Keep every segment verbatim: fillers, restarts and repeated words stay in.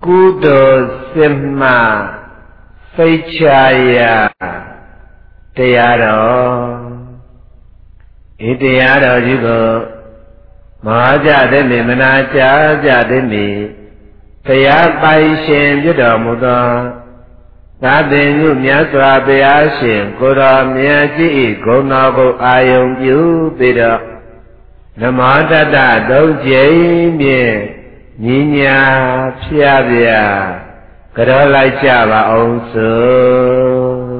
Kudo Simma Faichaya Tayaro Itayaro Jigo Mahaja de mi Manaja Jadimi Taya Paishin Judo Muda Nabin Yu Myaswa Bayashin Kura Myaji Gonago Ayong Yu Bida Namadada Doje Mye Ninya Piabia Kadolai Java also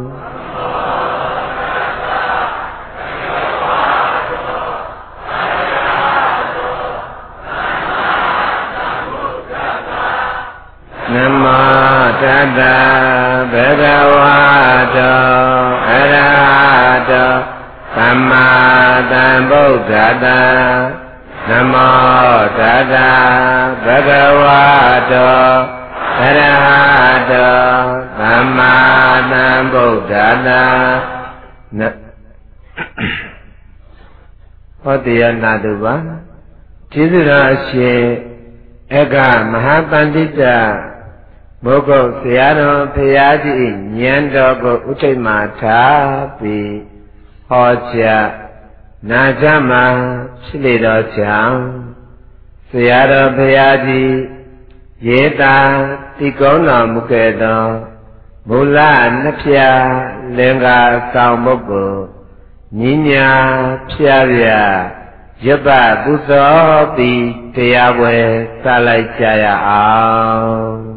Namo Tata Bhagavato Arahato Samma Sambuddhassa Namo Tata Bhagavato Arahato Samma Sambuddhassa Hodiya Naduva Jidurashe Ega Mahapandita Mogo Siano Payadi Nyandogo Uchimata Pi Hoja Najama Shilido Chang Siado Payadi Yeta Tikona Mukedo Mula Napia Lenga Saumogo Ninya Piavia Jaba Buzo Pi Tiawe Salai Jaya Aung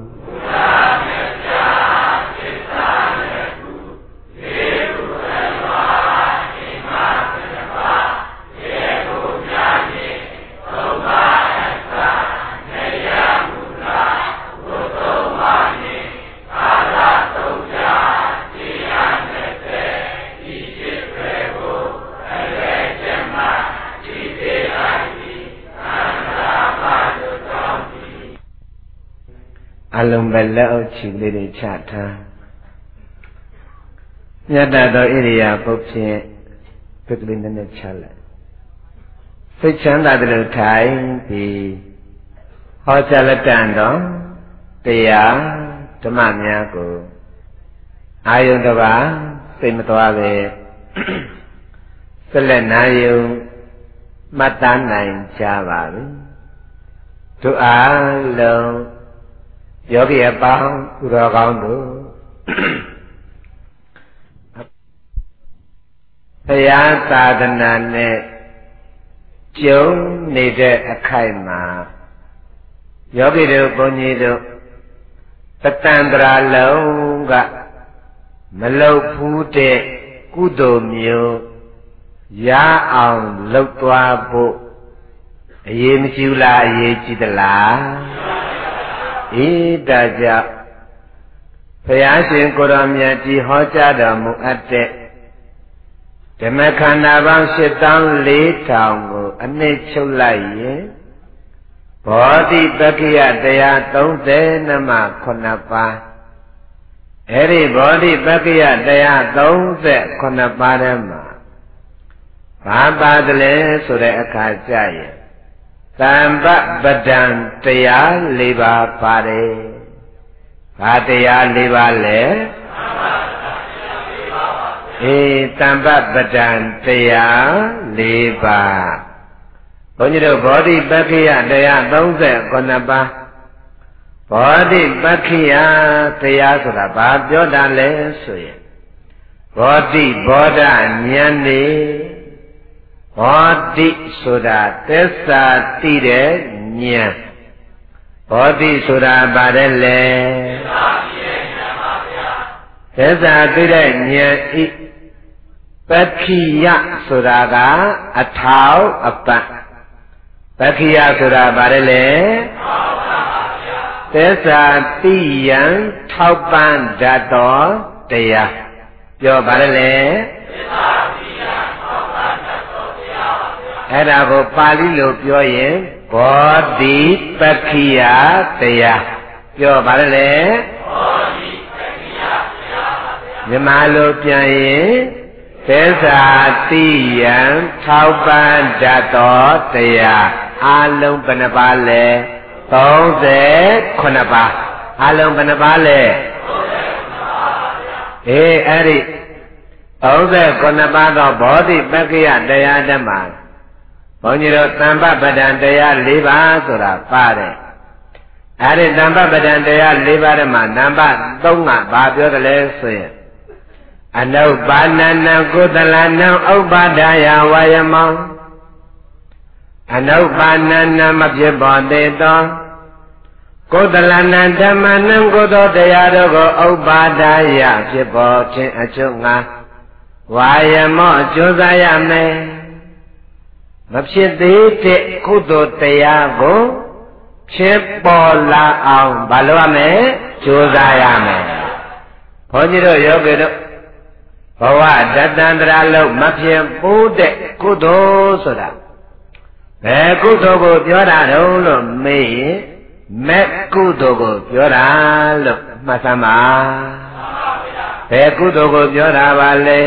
Alum belau cili chata. Nyata do iriya bukti piklin dan chala. Sechanda dulu kai di hotel tando tiya temannya ku. Ayo doa semtua be selena ayo mata nain jawa. Doa lo Yogi Abang Uragandu Paya Sadhanane Jung Nide Akaima Yogi Do Bonido Patandra Longa Malo Pute Kudo Myo Ya Ang Lokwa Bo Yim Jula Ye Jidala Idaja Payashin Kuramyati Hojada Muate Demakana Bang Shitan Li Tango Anichulaye Bodhi Bakia Daya Tonde Nama Konapa Eri Bodhi Bakia Daya Tonde Konaparama Babadale Sure Akajaya Tamba Badan Taya Liba Pare Pataya Liba Le E Tamba Badan Taya Liba Bonjiro Bodhi Bakia Taya Donze Konapa Bodhi Bakia Taya Suraba Byoda Le Suye Bodhi Boda Nyani Bodhi Sura Tessa Tire Nya Bodhi Sura Badele Tessa Tire Nya I Pakhiya Sura Ga Athau Apa Pakhiya Sura Badele Tessa Tiyan Thaupan Dato Taya Yo Badele Era ko Pali lo pyo yin Bodhi Pakhiya Taya Pyo ba le Bodhi Pakhiya Taya Nyama lo pyan yin Tessa Tiyan Thaupan Dato Taya A long bana ba le thirty-nine ba အလုံးဘယ်နှပါးလဲအေးအဲ့ဒီသုံးဆယ်ခုနှစ်ပါးသောဘောဓိပက္ခိယတရားဓမ္မဘုန်းကြီးတို့သံဃပဒံတရား၄ပါးဆိုတာပါတယ်အဲ့ဒီသံဃပဒံတရား၄ပါးဓမ္မနံပါတ်၃ကဘာပြောတယ်လဲဆိုရင်အနုပါဏနံကုသလနံဥပ္ပါဒာယဝါယမောအနုပါဏနံမဖြစ်ပေါ်သေးသောကုသလနံဓမ္မနံကုသိုလ်တရားတို့ကိုဥပ္ပါဒာယဖြစ်ပေါ်ခြင်းအကျိုးငါဝါယမောကြိုးစားရမယ်မဖြစ်သေးတဲ့ကုသိုလ်တရားကိုဖြစ်ပေါ်လာအောင်ဘာလုပ်ရမလဲကြိုးစားရမယ်ဘုန်းကြီးတို့ယောဂီတို့ဘဝတတန္တရာလုံးမဖြစ်ဘူးတဲ့ကုသိုလ်ဆိုတာဘယ်ကုသိုလ်ကိုပြောတာတုံးလို့မေးရင်မဲ့ကုသိုလ်ကိုပြောတာလို့မှတ်သမ်းပါဘယ်ကုသိုလ်ကိုပြောတာပါလဲ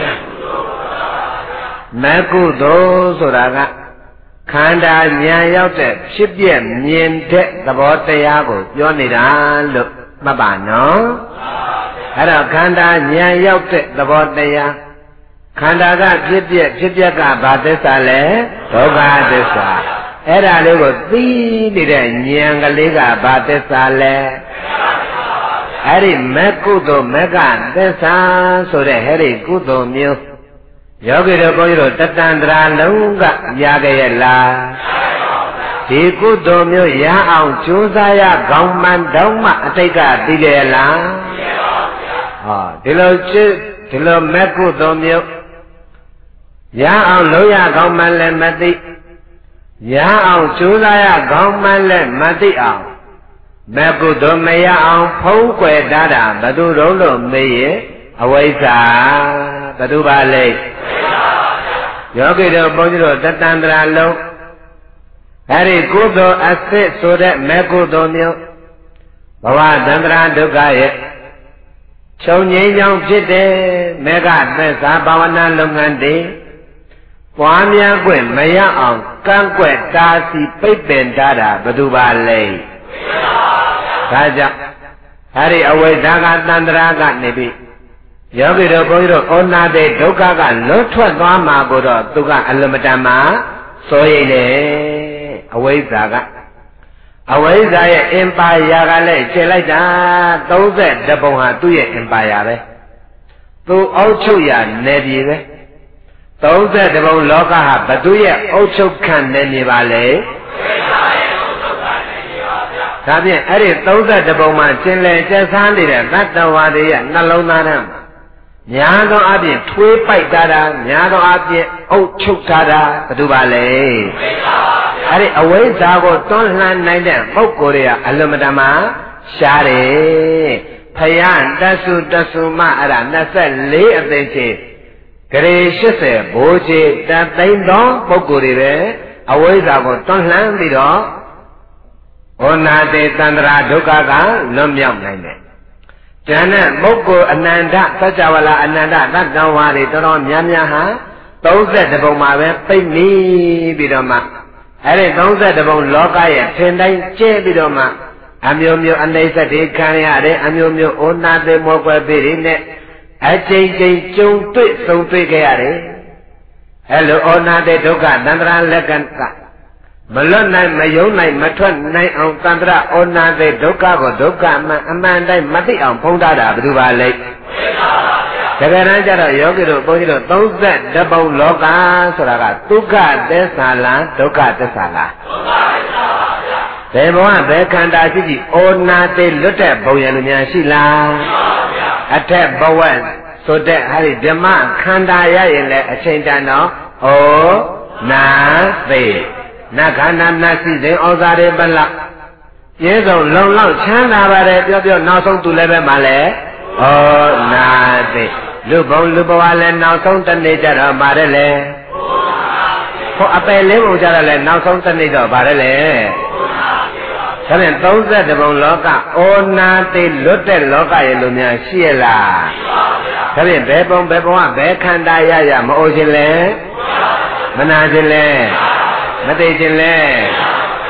မဲ့ကုသိုလ်ဆိုတာကခန္ဓာဉာဏ်ရောက်တဲ့ဖြစ်ပြမြင်တဲ့သဘောတရားကိုပြောနေတာလို့မှတ်ပါနော်အဲ့တော့ခန္ဓာဉာဏ်ရောက်တဲ့သဘောတရားခန္ဓာကဖြစ်ပြဖြစ်ပြကဘာသစ္စာလဲဒုက္ခသစ္စာအဲ့ဒါလေးကိုသိနေတဲ့ဉာဏ်ကလေးကဘာသစ္စာလဲအဲ့ဒီမဲ့ကုသိုလ်မဲ့ကသစ္စာဆိုတဲ့အဲ့ဒီကုသိုလ်မျိုးယောဂီတို့ဘုန်းကြီးတို့တတန္တရာလုံးကရကြရဲ့လားဒီကုသိုလ်မျိုးရအောင်ကြိုးစားရကောင်းမှန်တော့မှအတိတ်ကသိကြရဲ့လားဟောဒီလိုဒီလိုမဲ့ကုသိုလ်မျိုးရအောင်လုပ်ရကောင်းမှလည်းမသိရအောင်ကြိုးစားရကောင်းမှလည်းမသိအောင်မဲ့ကုသိုလ်မရအောင်ဖုံးကွယ်တာတာဘယ်သူတော့လို့မေးရင်အဝိဇ္ဇာဘယ်သူပါလဲယောဂီတို့ဘုန်းကြီးတို့တတန္တရာလုံးအဲ့ဒီကုသိုလ်အစစ်ဆိုတဲ့မဲ့ကုသိုလ်မျိုးဘဝတန္တရာဒုက္ခရဲ့ချုပ်ငြိမ်းကြောင်းဖြစ်တယ်မေဃသက်သာဘာဝနာလုပ်ငန်းတွေပွားများခွင့်မရအောင်ကန့်ကွက်တားဆီးပိတ်ပင်ထားတာဘယ်သူပါလဲဒါကြောင့်အဲ့ဒီအဝိဇ္ဇာကတန္တရာကနေပြီးယောဂီတို့ဘုန်းကြီးတို့ဩနာတဲ့ဒုက္ခကလွတ်ထွက်သွားမှာကိုတော့သူကအလမတန်မှာစိုးရိမ်တယ်အဝိဇ္ဇာကအဝိဇ္ဇာရဲ့အင်ပါယာကလည်းခြေလိုက်တာသုံးဆယ်တပုံဟာသူ့ရဲ့အင်ပါယာပဲသူအောက်ချုပ်ရာနယ်ပြည်ပဲသုံးဆယ်တပုံလောကဟာဘသူရဲ့အုပ်ချုပ်ခံနယ်မြေပါလေဒါဖြင့်အဲ့ဒီသုံးဆယ်တပုံမှာကျင်လည်ကျဆန်းနေတဲ့သတ္တဝါတွေရဲ့နှလုံးသားထဲမှာများသောအားဖြင့်ထွေးပိုက်တာတာများသောအားဖြင့်အုပ်ချုပ်တာတာဘယ်သူပါလဲအဲ့ဒီအဝိဇ္ဇာကိုတွန်းလှန်နိုင်တဲ့ပုဂ္ဂိုလ်တွေကအလွန်မတမရှားတယ်ဖယားတဆုတဆုမအဲ့ဒါနှစ်ဆယ့်လေးအသိချင်းဂရေရှစ်ဆယ်ဘိုးချေတသိန်းသောပုဂ္ဂိုလ်တွေပဲအဝိဇ္ဇာကိုတွန်းလှန်ပြီးတော့ဩနာတိတန္တရာဒုက္ခကလွတ်မြောက်နိုင်တယ်ကျန်တဲ့ပုဂ္ဂိုလ်အနန္တသัจ java လာအနန္တသတ္တဝါတွေတော်တော်များများဟာသုံးဆယ်တပုံမှာပဲပိတ်မိပြီးတော့မှအဲ့ဒီသုံးဆယ်တပုံလောကရဲ့ထင်တိုင်းကျဲပြီးတော့မှအမျိုးမျိုးအနိစ္စတွေခံရတယ်အမျိုးမျိုးဩနာတိမောကွယ်ပြီးတွေနဲ့အချိန်ချင်းကြုံတွေ့ဆုံတွေ့ကြရတယ်အဲ့လိုဩနာတိဒုက္ခတန္တရာလက္ခဏာမလွတ်နိုင်မယုံနိုင်မထွက်နိုင်အောင်တန္တရာဩနာတိဒုက္ခကိုဒုက္ခမှန်အမှန်တိုင်းမသိအောင်ဖုံးထားတာဘယ်သူပါလဲတကယ်တမ်းကျတော့ယောဂီတို့ဘုန်းကြီးတို့သုံးဆယ်တပုံလောကဆိုတာကဒုက္ခသစ္စာလားဒုက္ခသစ္စာလားဒုက္ခသစ္စာပါဗျာဘယ်ဘဝဘယ်ခန္ဓာရှိရှိဩနာတိလွတ်တဲ့ဘုံရလူများရှိလားရှိပါဗျာအထက်ဘဝဆိုတဲ့ဟာဒီဓမ္မခန္ဓာရရင်လည်းအချိန်တန်တော့ဩနာတိနခန္ဓာနသိစဉ်ဩဇာတွေပလကျေဆုံးလုံလောက်ချမ်းသာပါတယ်ပြောပြောနောက်ဆုံးသူလည်းပဲမှလည်းဩနာတိလူဘုံလူဘဝလည်းနောက်ဆုံးတနေ့ကြတော့ပါတယ်လေဟောအပယ်လေးဘုံကြတော့လည်းနောက်ဆုံးတနေ့တော့ပါတယ်လေဒါဖြင့်သုံးဆယ်တပုံလောကဩနာတိလွတ်တဲ့လောကရဲ့လူများရှိရလားဒါဖြင့်ဘယ်ပုံဘယ်ဘဝဘယ်ခန္ဓာရရမအိုခြင်းလဲမနာခြင်းလဲမသိခြင်းလဲ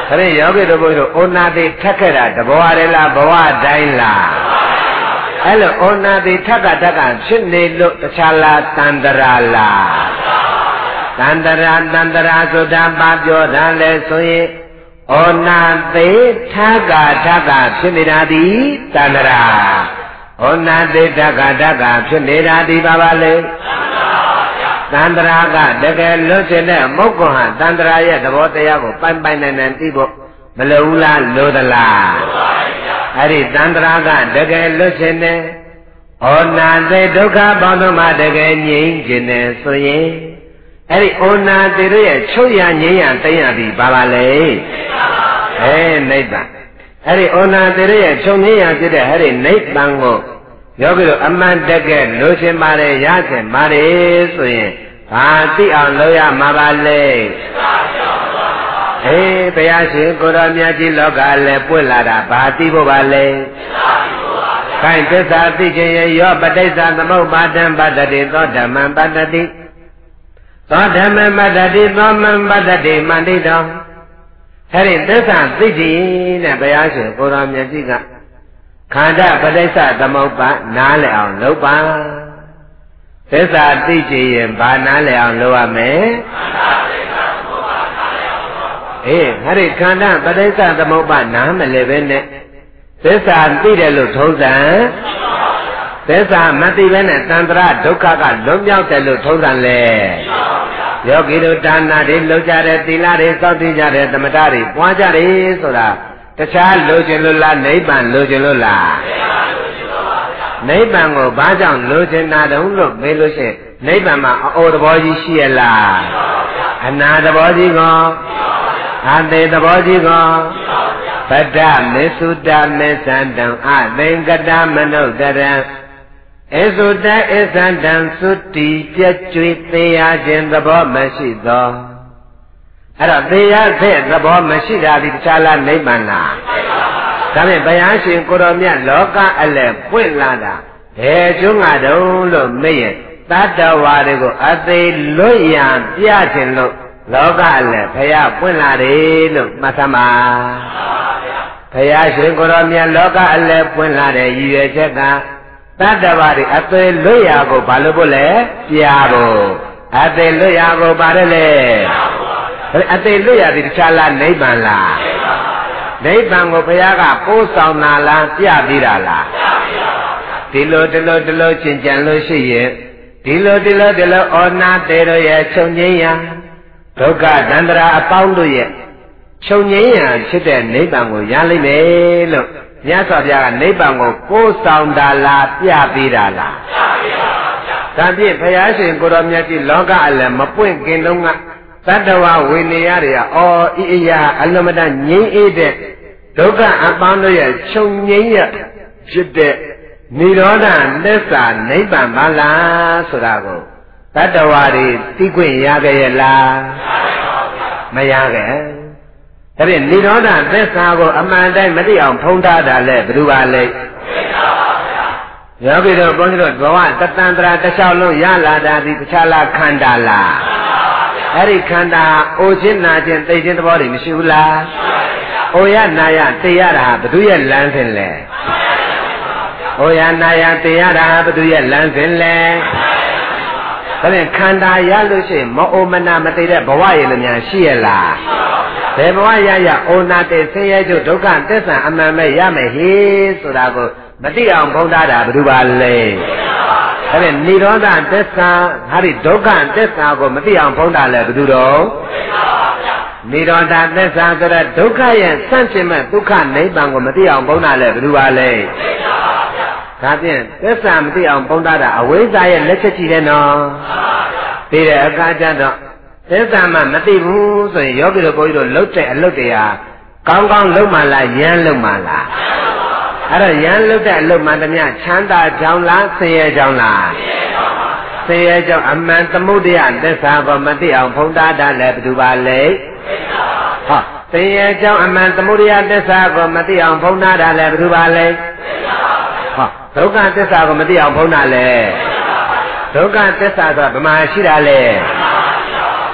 ခရင်ယောဂီတို့ဘုန်းကြီးတို့ဩနာတိထက်ခဲ့တာတဘောရလားဘဝတိုင်းလားအဲ့လိုဩနာတိထက်ကတက်ကဖြစ်နေလို့တခြားလားတန္တရာလားတန္တရာတန္တရာဆိုတာပါပြောတာလဲဆိုရင်ဩနာတိထက်ကတက်ကဖြစ်နေတာဒီတန္တရာဩနာတိထက်ကတက်ကဖြစ်နေတာဒီပါပါလေတန္တရာကတကယ်လွတ်ကျင်တဲ့မုတ်ကွန်ဟာတန္တရာရဲ့သဘောတရားကိုပိုင်ပိုင်နိုင်နိုင်သိဖို့မလိုဘူးလားလိုသလားအဲ့ဒီတန္တရာကတကယ်လွတ်ကျင်တဲ့ဩနာတိဒုက္ခပေါင်းတို့မှာတကယ်ငြိမ်းကျင်တယ်ဆိုရင်အဲ့ဒီဩနာတိတို့ရဲ့ချုပ်ရငြိမ်းရသိရပြီပါပါလေအဲနိဗ္ဗာန်အဲ့ဒီဩနာတိတို့ရဲ့ချုပ်ငြိမ်းရဖြစ်တဲ့အဲ့ဒီနိဗ္ဗာန်ကိုယောဂီတို့အမှန်တကယ်လိုချင်ပါတယ်ရချင်ပါတယ်ဆိုရင်ဘာသိအောင်လုပ်ရမှာပါလဲအေးဘုရားရှင်ကိုရောမြတ်ကြီးလောကလည်းပွင့်လာတာဘာသိဖို့ပါလဲခိုင်သစ္စာသိခြင်းရဲ့ယောပဋိစ္စသမုပ္ပါဒံပတ္တိသောဓမ္မံပတ္တိသောဓမ္မံပတ္တိသောမံပတ္တိမန္တိတောအဲ့ဒီသစ္စာသိခြင်းနဲ့ဘုရားရှင်ကိုရောမြတ်ကြီးကခန္ဓာပဋိစ္စသမုပ္ပါနားလည်အောင်လုပ်ပါသစ္စာသိကြရင်ဘာနားလည်အောင်လုပ်ရမလဲအေးဟာဒီခန္ဓာပဋိစ္စသမုပ္ပါနားမလည်ပဲနဲ့သစ္စာသိတယ်လို့ထုံးစံသစ္စာမသိပဲနဲ့တန်ត្រာဒုက္ခကလွန်မြောက်တယ်လို့ထုံးစံလေယောဂီတို့ဒါနတွေလုပ်ကြတယ်သီလတွေစောင့်တည်ကြတယ်သမထတွေပွားကြတယ်ဆိုတာတခြားလိုချင်လို့လားနိဗ္ဗာန်လိုချင်လို့လားနိဗ္ဗာန်ကိုဘာကြောင့်လိုချင်တာတုံးလို့မေးလို့ရှိရင်နိဗ္ဗာန်မှာအိုသဘောကြီးရှိရလားအနာသဘောကြီးကောအသေးသဘောကြီးကောပတ္တမေသုတမေသန္တံအသင်္ကတမနုဿရံဧသုတဧသန္တံသုတိပြည့်ကျွေသေးရခြင်းသဘောမရှိသောအဲ့တော့တရားတဲ့သဘောမရှိတာဒီတခြားလားနိဗ္ဗာန်လားဒါဖြင့်ဘုရားရှင်ကိုရောမြတ်လောကအလယ်ပွင့်လာတာဘယ်ကျွန်းကတုံးလို့မေးရင်တတ္တဝါတွေကိုအသေးလွတ်ရန်ပြခြင်းလို့လောကအလယ်ဘုရားပွင့်လာတယ်လို့မှတ်သမှာဘုရားရှင်ကိုရောမြတ်လောကအလယ်ပွင့်လာတဲ့ရည်ရွယ်ချက်ကတတ္တဝါတွေအသေးလွတ်ရကိုဘာလို့ဖို့လဲပြဖို့အသေးလွတ်ရကိုပါတယ်လေအသေးလွတ်ရသည်တခြားလားနိဗ္ဗာန်လားနိဗ္ဗာန်ကိုဘုရားကပို့ဆောင်တာလားပြပြီးတာလားဒီလိုဒီလိုဒီလိုရှင်းကြံလို့ရှိရင်ဒီလိုဒီလိုဒီလိုဩနာတေတို့ရဲ့ချုပ်ငြိမ်းရာဒုက္ခတန္တရာအပေါင်းတို့ရဲ့ချုပ်ငြိမ်းရာဖြစ်တဲ့နိဗ္ဗာန်ကိုရလိမ့်မယ်လို့မြတ်စွာဘုရားကနိဗ္ဗာန်ကိုပို့ဆောင်တာလားပြပြီးတာလားပြပြီးပါဗျာဒါဖြင့်ဘုရားရှင်ကိုရောမြတ်ကြီးလောကအလယ်မပွင့်ခင်တုန်းကတတ္တဝဝိနည်းတွေကအော်ဤအရာအလမတငြိမ်းအေးတဲ့ဒုက္ခအပေါင်းတို့ရဲ့ချုပ်ငြိမ်းရဖြစ်တဲ့និရောဓလက်စာနိဗ္ဗာန်ပါလားဆိုတာကိုတတ္တဝါတွေသိခွင့်ရကြရဲ့လားမရခဲ့ဒါဖြင့်និရောဓသက်စာကိုအမှန်တိုင်းမသိအောင်ဖုံးထားတာလဲဘယ်သူပါလဲယောဂီတို့ဘုန်းကြီးတို့ဘဝတတန္တရာတစ်လျှောက်လုံးရလာတာဒီတခြားလားခန္ဓာလားအဲ့ဒီခန္ဓာအိုခြင်းနာခြင်းသိခြင်းသဘောတွေမရှိဘူးလားအိုရနာရသိရတာဘယ်သူရဲ့လမ်းစဉ်လဲအိုရနာရသိရတာဘယ်သူရဲ့လမ်းစဉ်လဲဒါဖြင့်ခန္ဓာရလို့ရှိရင်မအိုမနာမသိတဲ့ဘဝရည်လည်းများရှိရလားဘယ်ဘဝရရအိုနာတဲ့ဆင်းရဲကျဒုက္ခသစ္စာအမှန်ပဲရမယ်ဟေးဆိုတာကိုမသိအောင်ဘုံထားတာဘယ်သူပါလဲဒါဖြင့်និရောဓသစ္စာဟာဒီဒုက္ခသစ္စာကိုမသိအောင်ဖုံးတာလဲဘယ်သူတော့និရောဓသစ္စာဆိုတဲ့ဒုက္ခရဲ့ဆန့်ကျင်မဲ့ဒုက္ခနိဗ္ဗာန်ကိုမသိအောင်ဖုံးတာလဲဘယ်သူပါလဲဒါဖြင့်သစ္စာမသိအောင်ဖုံးတာအဝိဇ္ဇာရဲ့လက်ချက်ကြီးတယ်နော်သိတဲ့အခါကျတော့သစ္စာမှမသိဘူးဆိုရင်ယောဂီတို့ဘုန်းကြီးတို့လှုပ်တဲ့အလုပ်တွေဟာကောင်းကောင်းလုပ်မှလားရမ်းလုပ်မှလားအဲ့တော့ရန်လုတ်တဲ့အလုပ်မှန်သမျှချမ်းသာကြောင်းလားဆင်းရဲကြောင်းလားဆင်းရဲကြောင်းအမှန်သမုဒ္ဒယသစ္စာကိုမသိအောင်ဖုံးတာတာလည်းဘယ်သူပါလဲဟောဆင်းရဲကြောင်းအမှန်သမုဒ္ဒယသစ္စာကိုမသိအောင်ဖုံးတာတာလည်းဘယ်သူပါလဲဟောဒုက္ခသစ္စာကိုမသိအောင်ဖုံးတာလဲဒုက္ခသစ္စာဆိုတာဗမာရှိတာလဲ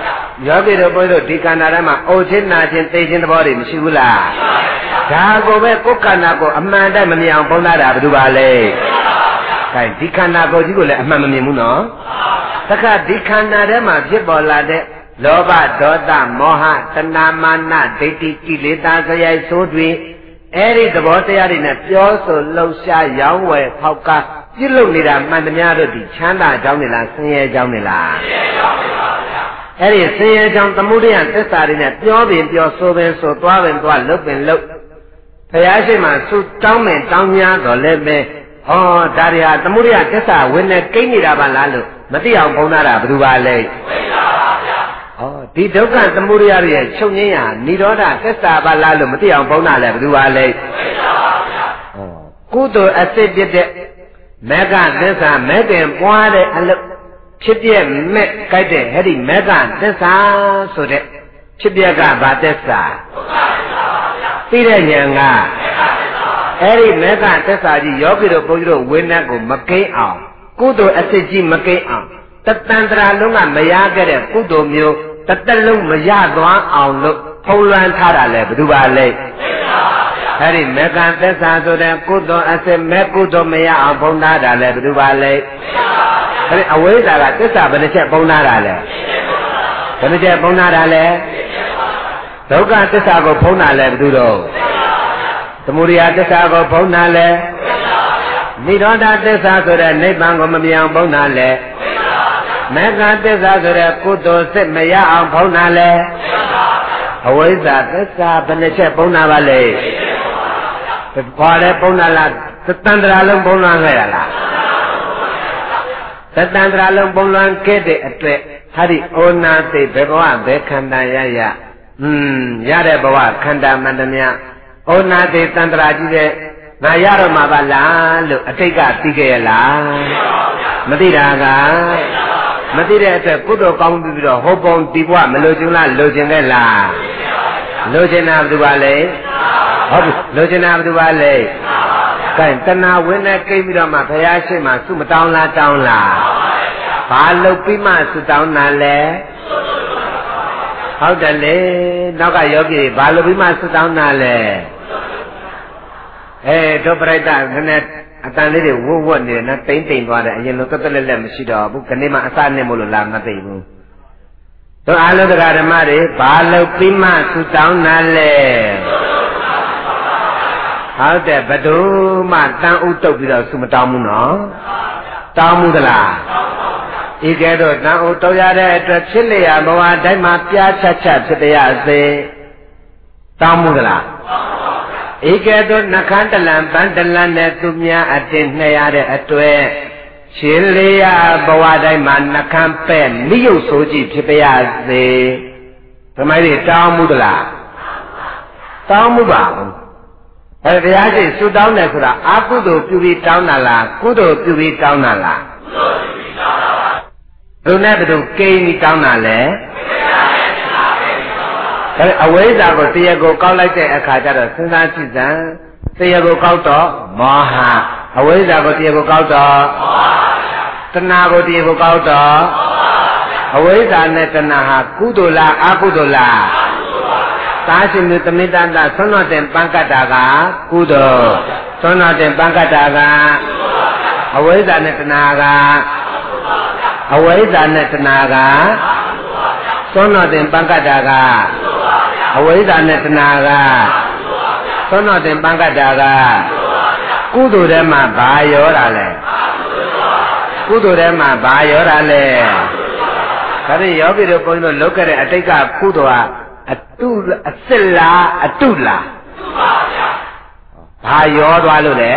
ယောဂီတို့ဘုန်းကြီးတို့ဒီခန္ဓာထဲမှာအိုခြင်းနာခြင်းသိခြင်းသဘောတွေမရှိဘူးလားဒါကိုပဲကိုယ်ခန္ဓာကိုအမှန်တိုင်းမမြင်အောင်ပုံသားတာဘယ်သူပါလဲခိုင်ဒီခန္ဓာကိုယ်ကြီးကိုလည်းအမှန်မမြင်ဘူးနော်တခါဒီခန္ဓာထဲမှာဖြစ်ပေါ်လာတဲ့လောဘဒေါသမောဟတဏမာနဒိဋ္ဌိကိလေသာစရိုက်ဆိုးတွေအဲ့ဒီသဘောတရားတွေနဲ့ပြောဆိုလှုပ်ရှားရောင်းဝယ်ဖောက်ကားပြုလုပ်နေတာမှန်သမျှတို့ဒီချမ်းသာကြောင်းနေလားဆင်းရဲကြောင်းနေလားဆင်းရဲကြောင်းပါဗျာအဲ့ဒီဆင်းရဲကြောင်းသမုဒိယသစ္စာတွေနဲ့ပြောပင်ပြောဆိုပင်ဆိုသွားပင်သွားလုပ်ပင်လုပ်ဘုရားရှိခိုးဆုတောင်းပင်တောင်းများတော့လည်းပဲဟောဒါတွေဟာသမုဒိယသစ္စာဝင်နေကိန်းနေတာပါလားလို့မသိအောင်ပုံနာတာဘယ်သူပါလဲဝိသပါဗျာဟောဒီဒုက္ခသမုဒိယရဲ့ချုပ်ငင်းရာនិရောဓသစ္စာပါလားလို့မသိအောင်ပုံနာလဲဘယ်သူပါလဲဝိသပါဗျာဟောကုသိုလ်အစစ်ပြတဲ့မေဃသစ္စာမဲတင်ပွားတဲ့အလုပ်ဖြစ်ပြမဲ့ကြိုက်တဲ့အဲ့ဒီမေဃသစ္စာဆိုတဲ့ဖြစ်ပြကဘာသစ္စာဒုက္ခသစ္စာပါဗျာသိတဲ့ဉာဏ်ကမေဃသစ္စာအဲ့ဒီမေဃသစ္စာကြီးယောဂီတို့ဘုန်းကြီးတို့ဝိနည်းကိုမကိန်းအောင်ကုသိုလ်အစစ်ကြီးမကိန်းအောင်တတန်တရာလုံးကမရခဲ့တဲ့ကုသိုလ်မျိုးတသက်လုံးမရသွားအောင်လို့ဖုံးလွှမ်းထားတာလဲဘယ်သူပါလဲအဲ့ဒီမေဃသစ္စာဆိုတဲ့ကုသိုလ်အစစ်မဲ့ကုသိုလ်မရအောင်ဖုံးထားတာလဲဘယ်သူပါလဲအဲ့ဒီအဝိဇ္ဇာကသစ္စာဘယ်နှချက်ဖုံးထားတာလဲဘယ်နှချက်ဖုံးထားတာလဲဒုက္ခသစ္စာကိုဖုံးတာလဲဘယ်သူတော့သမုဒိယသစ္စာကိုဖုံးတာလဲနိရောဓသစ္စာဆိုတဲ့နိဗ္ဗာန်ကိုမမြင်အောင်ဖုံးတာလဲမေဃသစ္စာဆိုတဲ့ကုသိုလ်စစ်မရအောင်ဖုံးတာလဲအဝိဇ္ဇာသစ္စာဘယ်နှချက်ဖုံးတာပါလဲဘာလဲဖုံးတာလားသတ္တန္တရာလုံးဖုံးလွှမ်းခဲ့ရလားသတ္တန္တရာလုံးဖုံးလွှမ်းခဲ့တဲ့အတွက်ဟာဒီဩနာသိဘယ်ဘဝဘယ်ခန္ဓာရရอืมရတဲ့ဘဝခန္ဓာမှန်သမျှဩနာသိတန္တရာကြီးတဲ့ငါရတော့မှာပါလားလို့အတိတ်ကသိခဲ့ရလားမသိပါဘူးမသိတာကမသိတဲ့အတွက်ကုသိုလ်ကောင်းပြီးတော့ဟောပုံဒီဘဝမလိုချင်လားလိုချင်ခဲ့လားလိုချင်တာဘယ်သူပါလဲဟုတ်ပြီလိုချင်တာဘယ်သူပါလဲကဲတဏှာဝင်နဲ့ကိတ်ပြီးတော့မှဘုရားရှိခိုးမှစုမတောင်းလားတောင်းလားဘာလုပ်ပြီးမှစုတောင်းတာလဲဟုတ်တယ်လေနောက်ကယောဂီဘာလုပ်ပြီးမှစုတောင်းတာလဲအဲဒုပရိတ္တနည်းနည်းအတန်လေးတွေဝုတ်ဝတ်နေတယ်နော်တိမ့်တိမ်သွားတယ်အရင်လိုတက်တက်လက်လက်မရှိတော့ဘူးခဏမှအစနဲ့မို့လို့လာမသိဘူးတို့အားလုံးတရားဓမ္မတွေဘာလို့ပြီးမှသုတောင်းတာလဲဟုတ်တယ်ဘယ်သူမှတန်ဥတုတ်ပြီးတော့သုမတောင်းဘူးနော်တောင်းမှုသလားဤကဲတော့တန်ဥတုတ်ရတဲ့အတွက်ဖြစ်လျာဘဝတိုင်းမှာပြားချက်ချက်ဖြစ်တရားစေတောင်းမှုသလားဧကဲ့သို့နှခမ်းတလံပန်းတလံနဲ့သူများအတင်းနှဲရတဲ့အတွက်ရှင်လေးရဘဝတိုင်းမှာနှခမ်းပဲ့မိယုတ်ဆိုကြည့်ဖြစ်ပါစေ။ဓမ္မကြီးတောင်းမှုသလားတောင်းမှုပါဘူး။အဲတရားရှိဆုတောင်းတယ်ဆိုတာအကုသိုလ်ပြုပြီးတောင်းတာလားကုသိုလ်ပြုပြီးတောင်းတာလားကုသိုလ်ပြုပြီးတောင်းတာပါ။ဘုနဲ့ဘယ်သူကိန်းပြီးတောင်းတာလဲအဲအဝိဇ္ဇာကိုတရားကိုကောက်လိုက်တဲ့အခါကျတော့စဉ်းစားကြည့်စမ်းတရားကိုကောက်တော့မောဟအဝိဇ္ဇာကိုတရားကိုကောက်တော့မောဟတဏှာကိုတရားကိုကောက်တော့မောဟအဝိဇ္ဇာနဲ့တဏှာဟာကုသိုလ်လားအကုသိုလ်လားအကုသိုလ်ပါဗျာသာရှင်မြတ်သမီးတန်တာဆွမ်းတော်တင်ပန်းကတ်တာကကုသိုလ်ဆွမ်းတော်တင်ပန်းကတ်တာကကုသိုလ်ပါဗျာအဝိဇ္ဇာနဲ့တဏှာကအဝိဇ္ဇာနဲ့တဏှာကဆွမ်းတော်တင်ပန်းကတ်တာကအဝိဇ္ဇာနဲ့တဏှာကသောနောတင်ပန်းကတ်တာကကုသိုလ်ထဲမှာဘာရောတာလဲကုသိုလ်ထဲမှာဘာရောတာလဲဒါဖြင့်ယောဂီတို့ဘုန်းကြီးတို့လုပ်ခဲ့တဲ့အတိတ်ကကုသိုလ်ဟာအတုအစစ်လားအတုလားဘာရောသွားလို့လဲ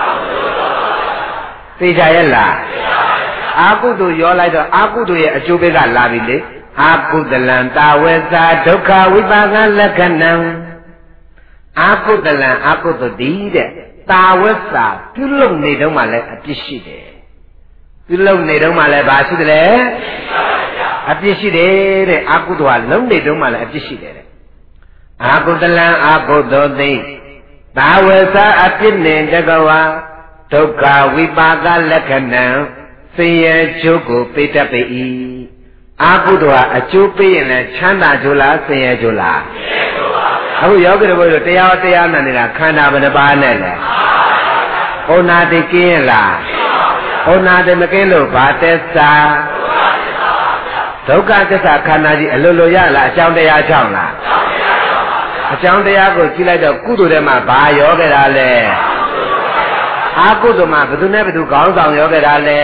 သိကြရဲ့လားအာကုသိုလ်ရောလိုက်တော့အာကုသိုလ်ရဲ့အကျိုးပေးကလာပြီလေအာကုသလံတာဝေသာဒုက္ခဝိပါကလက္ခဏံအာကုသလံအာကုသတိတဲ့တာဝေသာပြုလုပ်နေတော့မှလည်းအပြစ်ရှိတယ်ပြုလုပ်နေတော့မှလည်းဘာရှိတယ်လဲအပြစ်ရှိတယ်တဲ့အာကုသဝလုံးနေတော့မှလည်းအပြစ်ရှိတယ်တဲ့အာကုသလံအာကုသောသိတာဝေသာအပြစ်နေတကဝါဒုက္ခဝိပါကလက္ခဏံဆင်းရဲချုပ်ကိုပိတ္တပိဤအာကုသိုလ်ဟာအကျိုးပေးရင်လည်းချမ်းသာကြလားဆင်းရဲကြလားအခုယောဂီတို့ဘုရားတရားတရားနာနေတာခန္ဓာဘယ်နှပါးနဲ့လဲဩနာတိကင်းလားဩနာတိမကင်းလို့ဘာသက်သာဒုက္ခသစ္စာခန္ဓာကြီးအလိုလိုရလားအကြောင်းတရားကြောင့်လားအကြောင်းတရားကိုကြည့်လိုက်တော့ကုသိုလ်ထဲမှာဘာရောခဲ့တာလဲအာကုသိုလ်မှာဘယ်သူနဲ့ဘယ်သူခေါင်းဆောင်ရောခဲ့တာလဲ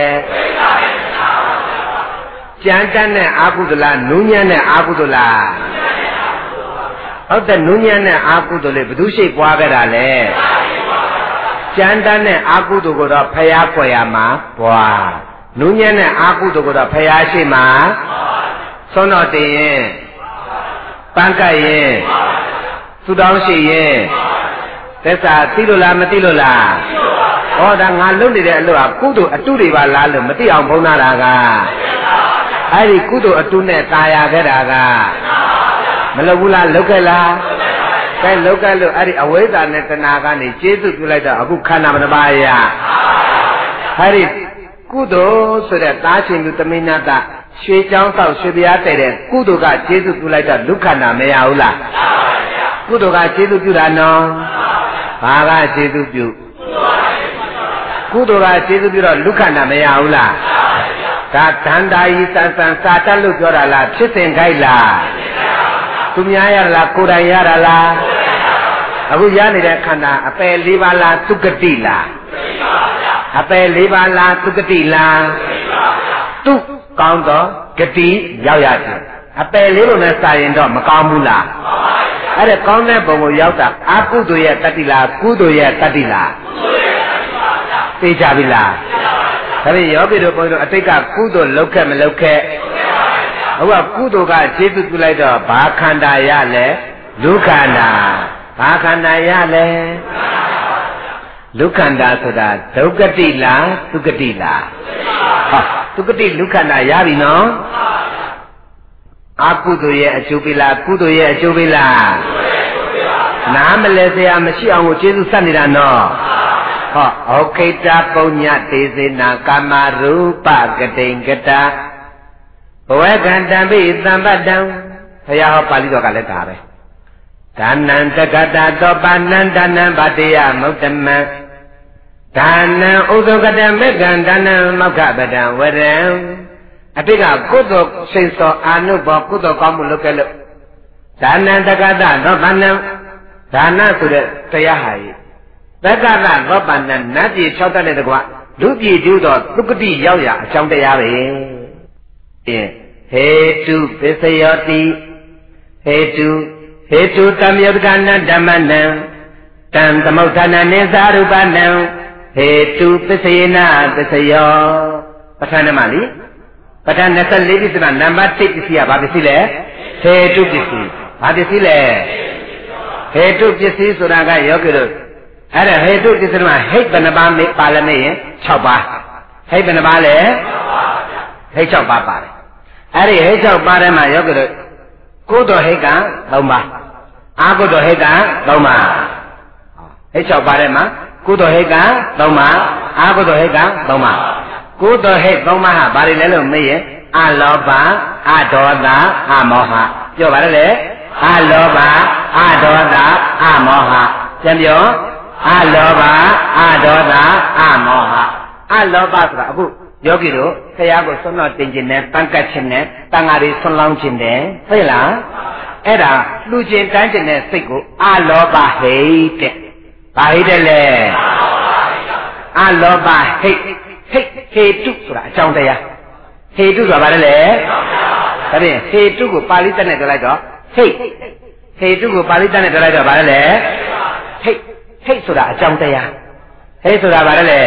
ကြမ်းတမ်းတဲ့အာကုသိုလ်လားနူးညံ့တဲ့အာကုသိုလ်လားဟုတ်တဲ့နူးညံ့တဲ့အာကုသိုလ်လေးဘယ်သူရှိပွားခဲ့တာလဲကြမ်းတမ်းတဲ့အာကုသိုလ်ကိုတော့ဖျားခွေရမှာပွားနူးညံ့တဲ့အာကုသိုလ်ကိုတော့ဖျားရှိမှာသွန်တော်တင်ရင်ပန်းကတ်ရင်သူတောင်းရှိရင်သက်သာသိလို့လားမသိလို့လားဟောဒါငါလုပ်နေတဲ့အလုပ်ဟာကုသိုလ်အတုတွေပါလားလို့မသိအောင်ဖုံးနာတာကအဲ့ဒီကုသိုလ်အတုနဲ့ตายရခဲ့တာကမလုပ်ဘူးလားလုပ်ခဲ့လားကဲလုပ်ခဲ့လို့အဲ့ဒီအဝိဇ္ဇာနဲ့တဏှာကနေကျေးဇူးပြုလိုက်တော့အခုခန္ဓာမတစ်ပါးရအဲ့ဒီကုသိုလ်ဆိုတဲ့သားရှင်လူသမီးနာတရွှေချောင်းဆောက်ရွှေပြားတဲ့တဲ့ကုသိုလ်ကကျေးဇူးပြုလိုက်တော့ဒုက္ခနာမရဘူးလားကုသိုလ်ကကျေးဇူးပြုတာနော်ဘာကကျေးဇူးပြုကုသိုလ်ကကျေးဇူးပြုတော့ဒုက္ခနာမရဘူးလားဒါတန်တာဤစံစံစာတတ်လို့ပြောတာလားဖြစ်စဉ်ခိုက်လားသူများရလားကိုယ်တိုင်ရတာလားအခုရနေတဲ့ခန္ဓာအပယ်လေးပါးလားသုကတိလားအပယ်လေးပါးလားသုကတိလားသူကောင်းတော့ဂတိရောက်ရတယ်အပယ်လေးလုံးနဲ့စာရင်တော့မကောင်းဘူးလားအဲ့ဒါကောင်းတဲ့ဘုံကိုရောက်တာအကုသိုလ်ရဲ့တတ္တိလားကုသိုလ်ရဲ့တတ္တိလားသိကြပြီလားဒါဖြင့်ယောဂီတို့ဘုန်းကြီးတို့အတိတ်ကကုသိုလ်လုပ်ခဲ့မလုပ်ခဲ့ဟုတ်ကကုသိုလ်ကကျေးဇူးပြုလိုက်တော့ဘာခန္ဓာရလဲလူခန္ဓာဘာခန္ဓာရလဲလူခန္ဓာဆိုတာဒုက္ခတိလားသုကတိလားဟာသုကတိလူခန္ဓာရပြီနော်အကုသိုလ်ရဲ့အကျိုးပေးလားကုသိုလ်ရဲ့အကျိုးပေးလားနားမလဲစရာမရှိအောင်ကိုကျေးဇူးဆက်နေတာနော်ဟောဩခိတပုညတေစေနာကာမရူပကတိင်္ကတာဘဝကံတံပိသံပတ္တံဘုရားဟောပါဠိတော်ကလည်းဒါပဲဒါနံတက္ကတာတောပါဏံဒါနံဗတေယမုဒ္ဓမံဒါနံဥဒ္ဒကတံမေကံဒါနံမောက္ခပဒံဝရံအတိကကုသိုလ်စိတ်သောအာနုဘောကုသိုလ်ကောင်းမှုလုပ်ခဲ့လို့ဒါနံတက္ကတာတောပါဏံဒါနဆိုတဲ့တရားဟာကြီးတက္ကတာတောပါဏံနတ်ပြည်၆တတ်တဲ့တကွလူပြည်ကျူးသောသုကတိရောက်ရအကြောင်းတရားပဲဟေတုပစ္စယောတိဟေတုဟေတုတမယုတ်ကနဓမ္မနံတံသမုဋ္ဌာနနိသာရူပနံဟေတုပစ္စယေနပစ္စယောပဋ္ဌာန်းမှာလीပဋ္ဌာန်း၂၄ပစ္စည်းမှာနံပါတ်၁ပစ္စည်းကဘာပစ္စည်းလဲဟေတုပစ္စည်းဘာပစ္စည်းလဲဟေတုပစ္စည်းဆိုတာကယောဂီတို့အဲ့ဒါဟေတုပစ္စည်းမှာဟိတ်ဘယ်နှပါးပါလဲမေးရင်၆ပါးဟိတ်ဘယ်နှပါးလဲဟိတ်၆ပါးပါတယ်အဲ့ဒီဟိတ်၆ပါးထဲမှာယောဂီတို့ကုသိုလ်ဟိတ်က၃ပါးအာကုသိုလ်ဟိတ်က၃ပါးဟိတ်၆ပါးထဲမှာကုသိုလ်ဟိတ်က၃ပါးအာကုသိုလ်ဟိတ်က၃ပါးကုသိုလ်ဟိတ်၃ပါးဟာဘာတွေလဲလို့မေးရင်အလောဘအဒေါသအမောဟပြောပါလေအလောဘအဒေါသအမောဟပြန်ပြောအလောဘအဒေါသအမောဟအလောဘဆိုတာအခုယောဂီတို့ဆရာကိုဆွမ်းတော်တင်ခြင်းနဲ့ပန်းကတ်ခြင်းနဲ့တန်ဃာတွေဆွမ်းလောင်းခြင်းနဲ့ဟုတ်လားအဲ့ဒါလှူခြင်းတန်းခြင်းနဲ့စိတ်ကိုအလောဘဟိတ်တဲ့ဘာဟိတ်တယ်လဲအလောဘဟိတ်ဟိတ်ဟေတုဆိုတာအကြောင်းတရားဟေတုဆိုတာဘာလဲလဲဒါဖြင့်ဟေတုကိုပါဠိတက်နဲ့ပြောလိုက်တော့ဟိတ်ဟေတုကိုပါဠိတက်နဲ့ပြောလိုက်တော့ဘာလဲလဲဟိတ်ဟိတ်ဆိုတာအကြောင်းတရားဟိတ်ဆိုတာဘာလဲလဲ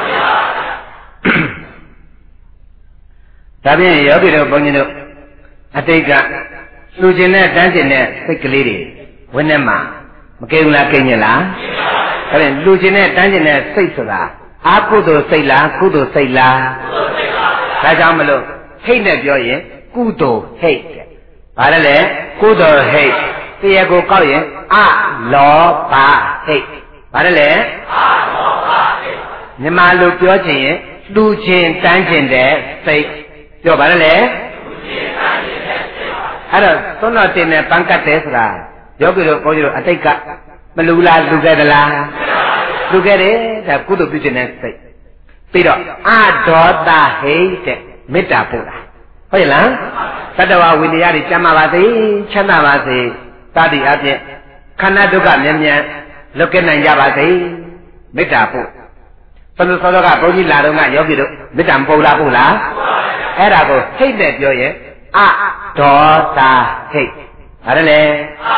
ဒါဖြင့်ယောဂီတို့ဘုန်းကြီးတို့အတိတ်ကလူကျင်နဲ့တန်းကျင်တဲ့စိတ်ကလေးတွေဝင်းထဲမှာမကိန်းလားကိန်းညလားဒါဖြင့်လူကျင်နဲ့တန်းကျင်တဲ့စိတ်ဆိုတာအာကုသိုလ်စိတ်လားကုသိုလ်စိတ်လားကုသိုလ်စိတ်ပါဒါကြောင့်မလို့ဟိတ်နဲ့ပြောရင်ကုသိုလ်ဟိတ်တဲ့ဘာလဲလဲကုသိုလ်ဟိတ်တရားကိုကောက်ရင်အလောဘဟိတ်ဘာလဲလဲအလောဘဟိတ်မြန်မာလိုပြောချင်ရင်လူချင်းတန်းကျင်တဲ့စိတ်ပြောပါလေအဲ့တော့သုံးတော်တင်နဲ့ပန်းကတ်တယ်ဆိုတာယောဂီတို့ဘုန်းကြီးတို့အတိတ်ကမလူလားလူခဲ့သလားလူခဲ့တယ်ဒါကုသိုလ်ပြုခြင်းနဲ့စိတ်ပြီးတော့အဒေါသဟိတ်တဲ့မေတ္တာပို့တာဟုတ်လားသတ္တဝါဝိနည်းတွေကျမ်းမာပါစေချမ်းသာပါစေစသည်အပြင်ခန္ဓာဒုက္ခမြဲမြံလွတ်ကဲနိုင်ကြပါစေမေတ္တာပို့ဘယ်လိုသောကဘုန်းကြီးလာတော့ကယောဂီတို့မေတ္တာမပို့လားပို့လားအဲ့ဒါကိုဟိတ်နဲ့ပြောရင်အဒေါသဟိတ်ဘာလဲလဲ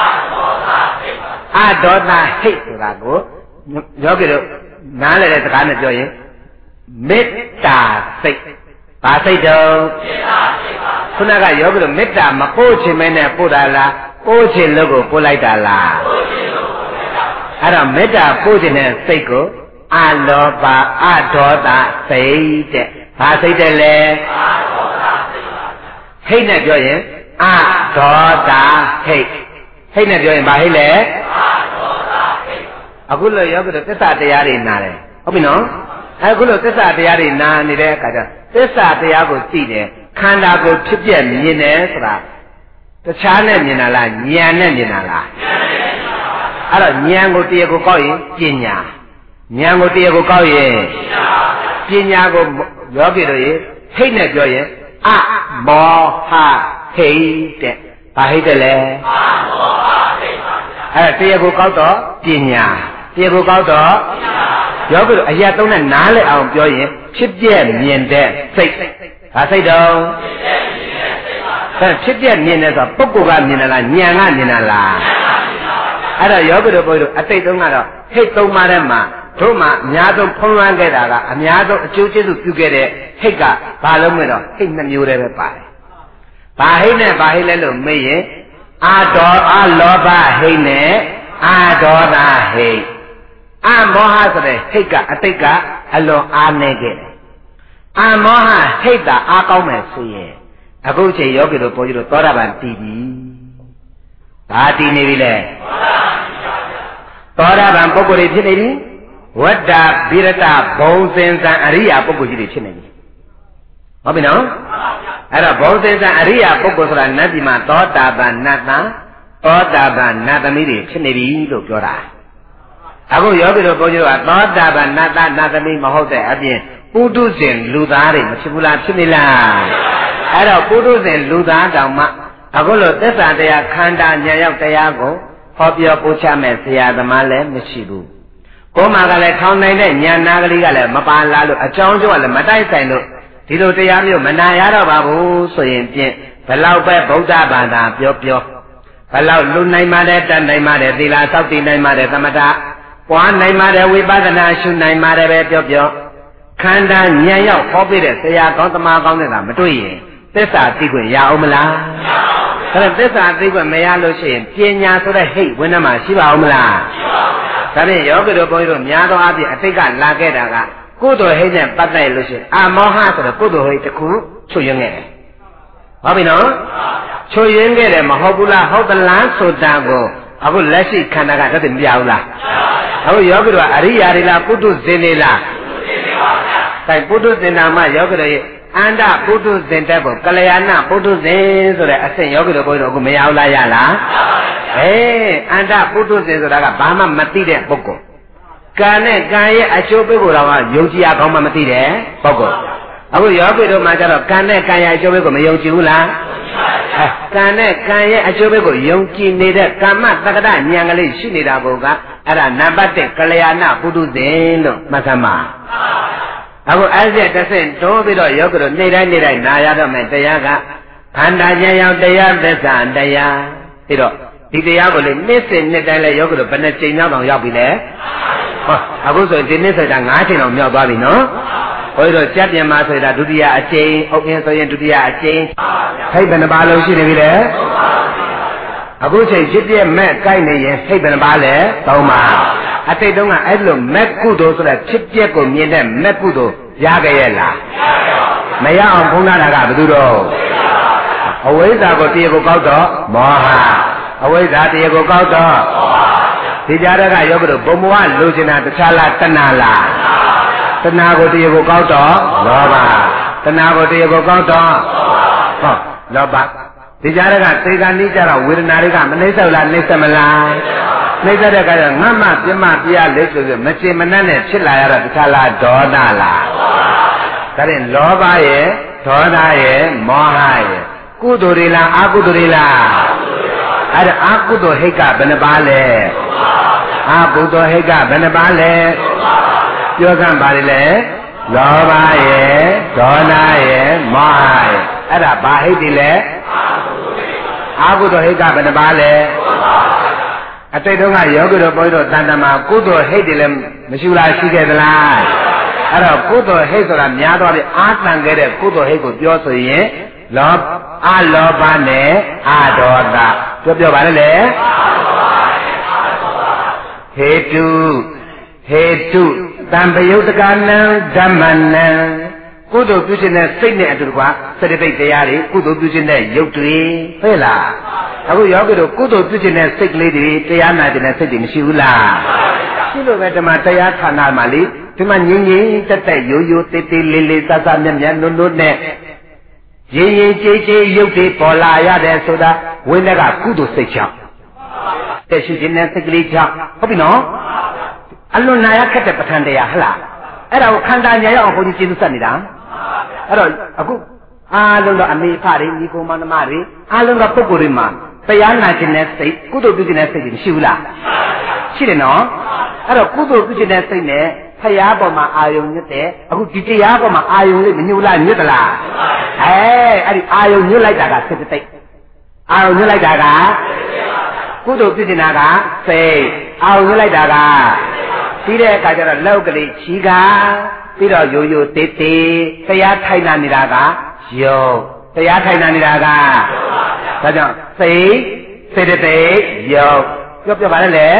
အဒေါသဟိတ်ဆိုတာကိုယောဂီတို့နားလည်တဲ့စကားနဲ့ပြောရင်မေတ္တာစိတ်ဘာစိတ်တော့မေတ္တာစိတ်ပါခုနကယောဂီတို့မေတ္တာမပို့ချင်မဲနဲ့ပို့တာလားပို့ချင်လို့ကိုပို့လိုက်တာလားပို့ချင်လို့ပို့လိုက်တာအဲ့တော့မေတ္တာပို့ချင်တဲ့စိတ်ကိုအလောဘအဒေါသစိတ်တဲ့ဘာစိတ်တဲ့လဲအဒေါသစိတ်ပါဟိတ်နဲ့ပြောရင်အဒေါသဟိတ်ဟိတ်နဲ့ပြောရင်ဘာဟိတ်လဲအဒေါသဟိတ်အခုလို့ယောဂီတို့သစ္စာတရားတွေနားတယ်ဟုတ်ပြီနော်အခုလို့သစ္စာတရားတွေနားနေတဲ့အခါကျသစ္စာတရားကိုသိတယ်ခန္ဓာကိုဖြစ်ပြမြင်တယ်ဆိုတာတခြားနဲ့မြင်တာလားဉာဏ်နဲ့မြင်တာလားအဲ့တော့ဉာဏ်ကိုတရားကိုကောက်ရင်ပညာဉာဏ်ကိုတရားကိုကောက်ရင်ပညာကိုယောဂီတို့ရေဟိတ်နဲ့ပြောရင်အမောဟဟိတ်တဲ့ဘာဟိတ်တယ်လဲအမောဟဟိတ်ပါအဲ့တရားကိုကောက်တော့ပညာတရားကိုကောက်တော့ယောဂီတို့အရာသုံးနဲ့နားလည်အောင်ပြောရင်ဖြစ်ပြမြင်တဲ့စိတ်ဘာစိတ်တော့ဖြစ်ပြမြင်တဲ့ဆိုပုဂ္ဂိုလ်ကမြင်တာလားဉာဏ်ကမြင်တာလားအဲ့တော့ယောဂီတို့ဘုရားတို့အတိတ်တုန်းကတော့ဟိတ်သုံးပါးထဲမှာတို့မှအများဆုံးဖုံးလွှမ်းခဲ့တာကအများဆုံးအကျိုးကျေးဇူးပြုခဲ့တဲ့ဟိတ်ကဘာလို့မလဲတော့ဟိတ်နှမျိုးတည်းပဲပါတယ်ဘာဟိတ်နဲ့ဘာဟိတ်လဲလို့မေးရင်အာဒေါအလောဘဟိတ်နဲ့အာဒေါသဟိတ်အမောဟဆိုတဲ့ဟိတ်ကအတိတ်ကအလွန်အားနေခဲ့တယ်အမောဟဟိတ်တာအားကောင်းမယ်ဆိုရင်အခုချိန်ယောဂီတို့ဘုန်းကြီးတို့သောတာပန်တည်ပြီဘာတည်နေပြီလဲသောတာပန်ပုဂ္ဂိုလ်တွေဖြစ်နေပြီဝတ္တဗိရတဘုံစင်စံအရိယာပုဂ္ဂိုလ်ကြီးတွေဖြစ်နေပြီဟုတ်ပြီနော်အဲ့တော့ဘုံစင်စံအရိယာပုဂ္ဂိုလ်ဆိုတာနတ်ပြည်မှာသောတာပန်နတ်သားသောတာပန်နတ်သမီးတွေဖြစ်နေပြီလို့ပြောတာအခုယောဂီတို့ဘုန်းကြီးတို့ကသောတာပန်နတ်သားနတ်သမီးမဟုတ်တဲ့အပြင်ပုထုဇဉ်လူသားတွေမဖြစ်ဘူးလားဖြစ်နေလားအဲ့တော့ပုထုဇဉ်လူသားတောင်မှအခုလိုသစ္စာတရားခန္ဓာဉာဏ်ရောက်တရားကိုဟောပြောပို့ချမဲ့ဆရာသမားလည်းမရှိဘူးကိုယ်မှာကလည်းထောင်နိုင်တဲ့ဉာဏ်နာကလေးကလည်းမပါလာလို့အကြောင်းကျိုးကလည်းမတိုက်ဆိုင်လို့ဒီလိုတရားမျိုးမနာရတော့ပါဘူးဆိုရင်ဖြင့်ဘလောက်ပဲဗုဒ္ဓဘာသာပြောပြောဘလောက်လူနိုင်ပါတယ်တတ်နိုင်ပါတယ်သီလစောင့်တည်နိုင်ပါတယ်သမထပွားနိုင်ပါတယ်ဝိပဿနာရှုနိုင်ပါတယ်ပဲပြောပြောခန္ဓာဉာဏ်ရောက်ဟောပြတဲ့ဆရာကောင်းသမားကောင်းတဲ့ကမတွေ့ရင်သစ္စာသိခွင့်ရအောင်မလားမရပါဘူးဒါပေမဲ့သစ္စာသိခွင့်မရလို့ရှိရင်ပညာဆိုတဲ့ဟိတ်ဝိနည်းမှာရှိပါအောင်မလားရှိပါဘူးဒါဖြင့်ယောဂီတို့ဘုန်းကြီးတို့များသောအားဖြင့်အတိတ်ကလာခဲ့တာကကုသိုလ်ဟိတ်နဲ့ပတ်သက်လို့ရှိရင်အမောဟဆိုတဲ့ကုသိုလ်ဟိတ်တစ်ခုချုပ်ရင်းခဲ့တယ်ဟုတ်ပြီနော်ချုပ်ရင်းခဲ့တယ်မဟုတ်ဘူးလားဟုတ်သလားဆိုတာကိုအခုလက်ရှိခန္ဓာကတည်းကမပြဘူးလားအခုယောဂီတို့ကအရိယာတွေလားပုထုဇဉ်တွေလားပုထုဇဉ်တွေပါဗျာအဲပုထုဇဉ်နာမယောဂီတို့ရဲ့အန္တပုထုဇဉ်တက်ဖို့ကလျာဏပုထုဇဉ်ဆိုတဲ့အဆင့်ယောဂီတို့ဘုန်းကြီးတို့အခုမရဘူးလားရလားအေးအန္တပုထုဇဉ်ဆိုတာကဘာမှမသိတဲ့ပုဂ္ဂိုလ်ကံနဲ့ကံရဲ့အကျိုးပေးဖို့တော့ယုံကြည်ရကောင်းမှမသိတဲ့ပုဂ္ဂိုလ်အခုယောဂီတို့မှာကျတော့ကံနဲ့ကံရဲ့အကျိုးပေးကိုမယုံကြည်ဘူးလားအဲကံနဲ့ကံရဲ့အကျိုးပေးကိုယုံကြည်နေတဲ့ကမ္မတက္ကဋဉာဏ်ကလေးရှိနေတာဘုကအဲ့ဒါနံပါတ်တစ်ကလျာဏပုထုဇဉ်လို့မှတ်သမ်းပါအခုအဲ့ဒီတစ်ဆင့်တိုးပြီးတော့ယောဂီတို့နေ့တိုင်းနေ့တိုင်းနာရတော့မယ်တရားကခန္ဓာဉာဏ်ရောက်တရားသစ္စာတရားပြီးတော့ဒီတရားကိုလေနေ့စဉ်နေ့တိုင်းလဲယောဂီတို့ဘယ်နှချိန်လောက်တောင်ရောက်ပြီလဲဟောအခုဆိုရင်ဒီနေ့ဆိုတာ၅ချိန်လောက်မြောက်သွားပြီနော်ဘုရားတို့ကြက်ပြင်မှာဆိုတာဒုတိယအချိန်ဥက္ကင်းဆိုရင်ဒုတိယအချိန်ဖိတ်ဘယ်နှပါလုံးရှိနေပြီလဲအခုချိန်ဖြစ်ပြမဲ့ကိုက်နေရင်ဖိတ်ဘယ်နှပါလဲသုံးပါအတိတ်တုန်းကအဲ့လိုမက်ကုသိုလ်ဆိုတာဖြစ်ပျက်ကိုမြင်တဲ့မက်ကုသိုလ်ရခဲ့ရဲ့လားမရအောင်ဖုံးထားတာကဘယ်သူတော့အဝိဇ္ဇာကိုတရားကိုကောက်တော့မောဟအဝိဇ္ဇာတရားကိုကောက်တော့ဒီကြားတဲ့ကယောဂတို့ဘုံဘဝလိုချင်တာတခြားလားတဏှာလားတဏှာကိုတရားကိုကောက်တော့လောဘတဏှာကိုတရားကိုကောက်တော့ဟောလောဘဒီကြားကသေကနိကြတော့ဝေဒနာတွေကမနှိမ့်ဆက်လားနှိမ့်ဆက်မလားနှိမ့်ဆက်တဲ့အခါကျငတ်မှပြမပြရလိမ့်ဆိုပြီးမချင်မနှက်နဲ့ဖြစ်လာရတော့တခြားလားဒေါသလားဒါရင်လောဘရဲ့ဒေါသရဲ့မောဟရဲ့ကုသိုလ်တွေလားအကုသိုလ်တွေလားအဲ့ဒါအကုသိုလ်ဟိတ်ကဘယ်နှပါလဲအကုသိုလ်ဟိတ်ကဘယ်နှပါလဲပြောစမ်းပါလေလေလောဘရဲ့ဒေါသရဲ့မောဟရဲ့အဲ့ဒါဘာဟိတ်တွေလဲအကုသိုလ်ဟိတ်ကဘယ်နှပါလဲအတိတ်တုန်းကယောဂီတို့ဘုန်းကြီးတို့တန်တမာကုသိုလ်ဟိတ်တွေလည်းမရှိလားရှိခဲ့သလားအဲ့တော့ကုသိုလ်ဟိတ်ဆိုတာများသွားပြီအာတန်ခဲ့တဲ့ကုသိုလ်ဟိတ်ကိုပြောဆိုရင်လောအလောဘနဲ့အဒေါသပြောပြောပါလေလေဟေတုဟေတုတံပယုတ်တကနံဓမ္မနံကုသိုလ်ပြုခြင်းနဲ့စိတ်နဲ့အတူတကွစတိပိတ်တရားတွေကုသိုလ်ပြုခြင်းနဲ့ရုပ်တွေဟုတ်လားအခုယောဂီတို့ကုသိုလ်ပြုခြင်းနဲ့စိတ်ကလေးတွေတရားနာခြင်းနဲ့စိတ်တွေမရှိဘူးလားရှိလို့ပဲဓမ္မတရားဌာနမှာလေဒီမှာငြင်းငြင်းတက်တက်ရိုးရိုးတေးသေးလေးလေးစစမြတ်မြတ်နုံနုံနဲ့ရင်ရင်ကြည်ကြည်ရုပ်တွေပေါ်လာရတယ်ဆိုတာဝိနည်းကကုသိုလ်စိတ်ချောင်းတက်ရှိခြင်းနဲ့စိတ်ကလေးချောင်းဟုတ်ပြီနော်အလွန်နာရခက်တဲ့ပဋ္ဌာန်းတရားဟလားအဲ့ဒါကိုခန္ဓာညာရောက်အောင်ဘုန်းကြီးကျေးဇူးဆက်နေတာအဲ့တော့အခုအားလုံးတော့အမေဖတွေညီကိုမောင်နှမတွေအားလုံးကပုဂ္ဂိုလ်တွေမှာတရားနာခြင်းနဲ့စိတ်ကုသိုလ်ပြုခြင်းနဲ့စိတ်တွေမရှိဘူးလားရှိတယ်နော်အဲ့တော့ကုသိုလ်ပြုခြင်းနဲ့စိတ်နဲ့ဖရာပေါ်မှာအာယုံညွတ်တယ်အခုဒီတရားပေါ်မှာအာယုံလေးမညှို့လားညွတ်သလားအဲအဲ့ဒီအာယုံညွတ်လိုက်တာကစိတ်တိတ်အာယုံညွတ်လိုက်တာကကုသိုလ်ပြုခြင်းကစိတ်အာယုံညွတ်လိုက်တာကပြီးတဲ့အခါကျတော့လောက်ကလေးချီကပြီးတော့ရိုးရိုးတေးသေးတရားထိုင်နာနေတာကယုံတရားထိုင်နာနေတာကဒါကြောင့်စိတ်စေတသိက်ယုံပြောပြပါလေလေ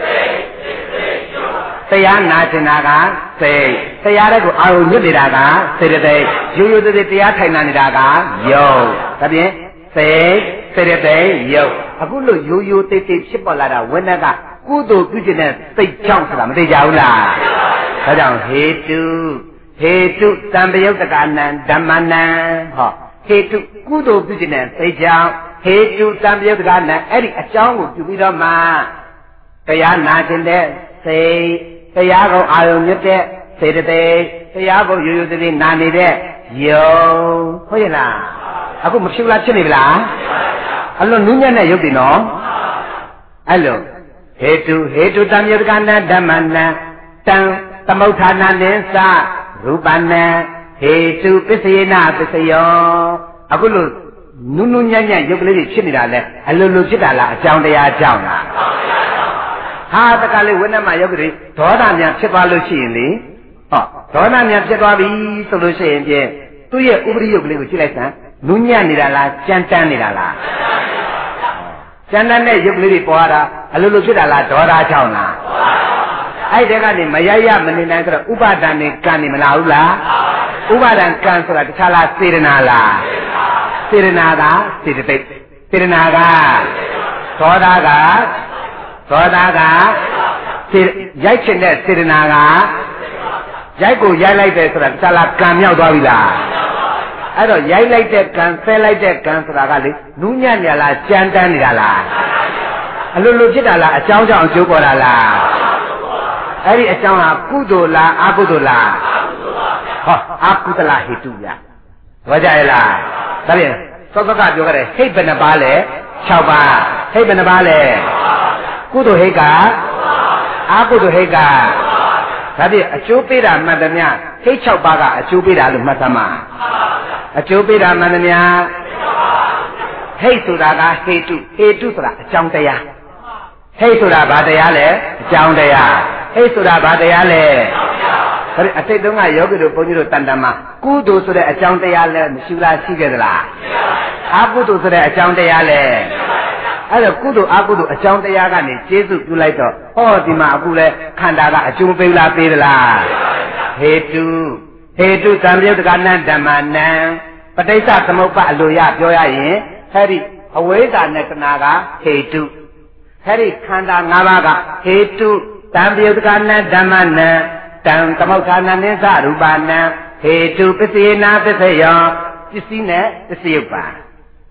တရားနာကျင်တာကစိတ်တရားတွေကိုအာရုံညွတ်နေတာကစေတသိက်ရိုးရိုးသေးသေးတရားထိုင်နာနေတာကယုံဒါဖြင့်စိတ်စေတသိက်ယုံအခုလို့ရိုးရိုးသေးသေးဖြစ်ပေါ်လာတာဝိနည်းကကုသိုလ်ပြုခြင်းနဲ့စိတ်ကြောင့်ဆိုတာမသိကြဘူးလားဒါကြောင့်ဟေတုဟေတုတံပယုတ်တကနံဓမ္မနံဟောဟေတုကုသိုလ်ပြုခြင်းနဲ့စိတ်ကြောင့်ဟေတုတံပယုတ်တကနံအဲ့ဒီအကြောင်းကိုပြုပြီးတော့မှတရားနာခြင်းတဲ့စိတ်တရားကိုအာရုံမြတ်တဲ့စေတသိက်တရားကိုရိုးရိုးသေးသေးနာနေတဲ့ယုံဟုတ်ရဲ့လားအခုမဖြစ်လားဖြစ်နေပြီလားအလွန်နူးညံ့တဲ့ယုတ်တယ်နော်အဲ့လိုဟေတုဟေတုတံယုတ်ကနာဓမ္မနံတံသမုဋ္ဌာနာနိသရူပနံဟေတုပစ္စယေနပစ္စယောအခုလို့နုနုညံ့ညံ့ယုတ်ကလေးတွေဖြစ်နေတာလဲအလိုလိုဖြစ်တာလားအကြောင်းတရားအကြောင်းလားဟာတကလေးဝိနည်းမယုတ်ကလေးဒေါသများဖြစ်သွားလို့ရှိရင်လေဟောဒေါသများဖြစ်သွားပြီဆိုလို့ရှိရင်ဖြင့်သူ့ရဲ့ဥပရိယုတ်ကလေးကိုကြည့်လိုက်စမ်းနုညံ့နေတာလားကြမ်းတမ်းနေတာလားကျန်တဲ့ရုပ်ကလေးတွေပေါ်လာအလိုလိုဖြစ်တာလားဒေါသကြောင့်လားအဲ့ဒီကနေမရရမနေနိုင်ဆိုတော့ဥပါဒဏ်နဲ့ကံနေမလားဘူးလားဥပါဒံကံဆိုတာတခြားလားစေတနာလားစေတနာကစေတသိက်စေတနာကဒေါသကဒေါသကရိုက်ချင်တဲ့စေတနာကရိုက်ကိုရိုက်လိုက်တယ်ဆိုတာတခြားလားကံမြောက်သွားပြီလားအဲ့တော့ရိုက်လိုက်တဲ့ကံဆဲလိုက်တဲ့ကံဆိုတာကလေနူးညံ့နေလားကြမ်းတမ်းနေတာလားအလိုလိုဖြစ်တာလားအကြောင်းကြောင့်အကျိုးပေါ်တာလားအဲ့ဒီအကြောင်းဟာကုသိုလ်လားအကုသိုလ်လားဟောအကုသလဟေတုရဘာကြရလားဒါပြန်သောသောကပြောခဲ့တယ်ဟိတ်ဘယ်နှပါလဲ၆ပါးဟိတ်ဘယ်နှပါလဲကုသိုလ်ဟိတ်ကအကုသိုလ်ဟိတ်ကဒါပြန်အကျိုးပေးတာမှန်သမျှဟိတ်၆ပါးကအကျိုးပေးတာလို့မှတ်သမှာအကျိုးပေးတာမှန်သမျှဟိတ်ဆိုတာကဟေတုဟေတုဆိုတာအကြောင်းတရားဟိတ်ဆိုတာဘာတရားလဲအကြောင်းတရားဟိတ်ဆိုတာဘာတရားလဲဒါအတိတ်တုန်းကယောဂီတို့ဘုန်းကြီးတို့တန်တမ်းမှာကုသိုလ်ဆိုတဲ့အကြောင်းတရားလဲမရှိလားရှိခဲ့သလားအကုသိုလ်ဆိုတဲ့အကြောင်းတရားလဲအဲ့တော့ကုသိုလ်အကုသိုလ်အကြောင်းတရားကနေကျေးဇူးပြုလိုက်တော့ဟောဒီမှာအခုလဲခန္ဓာကအကျိုးပေးလားပေးသလားဟေတုဟေတုသံယုတ်တကနံဓမ္မနံပဋိစ္စသမုပ္ပါအလိုရပြောရရင်အဲ့ဒီအဝိဇ္ဇာနဲ့တဏှာကဟေတုအဲ့ဒီခန္ဓာ၅ပါးကဟေတုသံယုတ်တကနံဓမ္မနံတံသမုဋ္ဌာနာနိသရူပနံဟေတုပစ္စယေနာပစ္စယောပစ္စည်းနဲ့ပစ္စယုပ္ပါ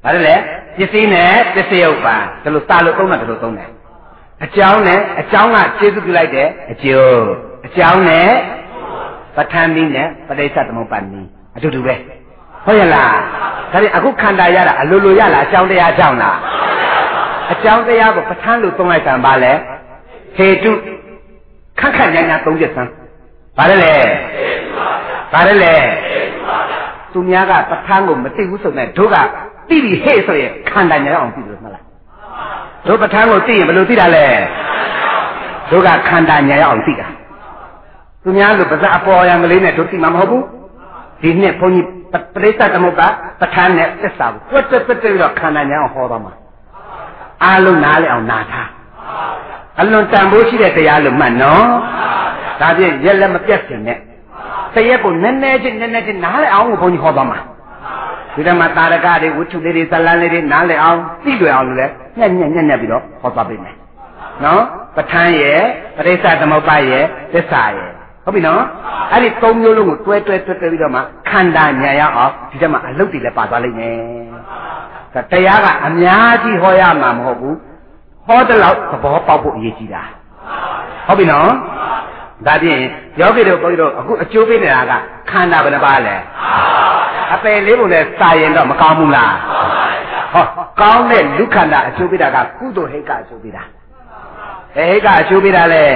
ဘာလဲလဲပစ္စည်းနဲ့ပစ္စယုတ်ပါဒါလို့စာလို့သုံးတာဒါလို့သုံးတယ်အကြောင်းနဲ့အကြောင်းကကျေစုပြုလိုက်တဲ့အကျိုးအကြောင်းနဲ့ပဋ္ဌာန်းနည်းနဲ့ပဋိစ္စသမုပ္ပါဒ်နည်းအတူတူပဲဟုတ်ရဲ့လားဒါဖြင့်အခုခန္ဓာရတာအလိုလိုရလားအကြောင်းတရားကြောင့်လားအကြောင်းတရားကိုပဋ္ဌာန်းလို့သုံးလိုက်တာပါလေဟေတုခက်ခက်ညာညာသုံးချက်စမ်းဘာလဲလဲဘာလဲလဲသူများကပဋ္ဌာန်းကိုမသိဘူးဆိုတဲ့တို့ကသိပြီဟဲ့ဆိုရင်ခန္ဓာညာအောင်သိလို့မလားတို့ပဋ္ဌာန်းကိုသိရင်ဘယ်လိုသိတာလဲတို့ကခန္ဓာညာအောင်သိတာသူများလိုပါးစပ်အပေါ်ရံကလေးနဲ့တို့သိမှာမဟုတ်ဘူးဒီနှစ်ဘုန်းကြီးပရိစ္ဆသမုပ္ပါပဋ္ဌာန်းနဲ့သစ္စာကိုတွတ်တွတ်တွတ်ပြီးတော့ခန္ဓာညာအောင်ဟောသွားမှာအားလုံးနားလည်အောင်နားထားအလွန်တန်ဖိုးရှိတဲ့တရားလို့မှတ်နော်ဒါဖြင့်ရက်လက်မပြတ်စင်နဲ့တရက်ကိုနည်းနည်းချင်းနည်းနည်းချင်းနားလည်အောင်ကိုဘုန်းကြီးဟောသွားမှာဒီထဲမှာတာရကတွေဝတ္ထုလေးတွေဇလန်းလေးတွေနားလည်အောင်သိလွယ်အောင်လို့လဲညက်ညက်ညက်ညက်ပြီးတော့ဟောသွားပေးမယ်နော်ပဋ္ဌာန်းရဲ့ပရိစ္ဆသမုပ္ပါရဲ့သစ္စာရဲ့ဟုတ်ပြီနော်အဲ့ဒီသုံးမျိုးလုံးကိုတွဲတွဲတွဲတွဲပြီးတော့မှခန္ဓာညာရအောင်ဒီထဲမှာအလုတ်တွေလည်းပါသွားလိမ့်မယ်ဒါတရားကအများကြီးဟောရမှာမဟုတ်ဘူးဟောတဲ့လောက်သဘောပေါက်ဖို့အရေးကြီးတာဟုတ်ပြီနော်ဒါဖြင့်ယောဂီတို့ဘုန်းကြီးတို့အခုအကျိုးပေးနေတာကခန္ဓာဘယ်နှပါလဲအပယ်လေးပုံနဲ့စာရင်တော့မကောင်းဘူးလားဟောကောင်းတဲ့လူခန္ဓာအကျိုးပေးတာကကုသိုလ်ဟိတ်ကအကျိုးပေးတာဟဲ့ဟိတ်ကအကျိုးပေးတာလေ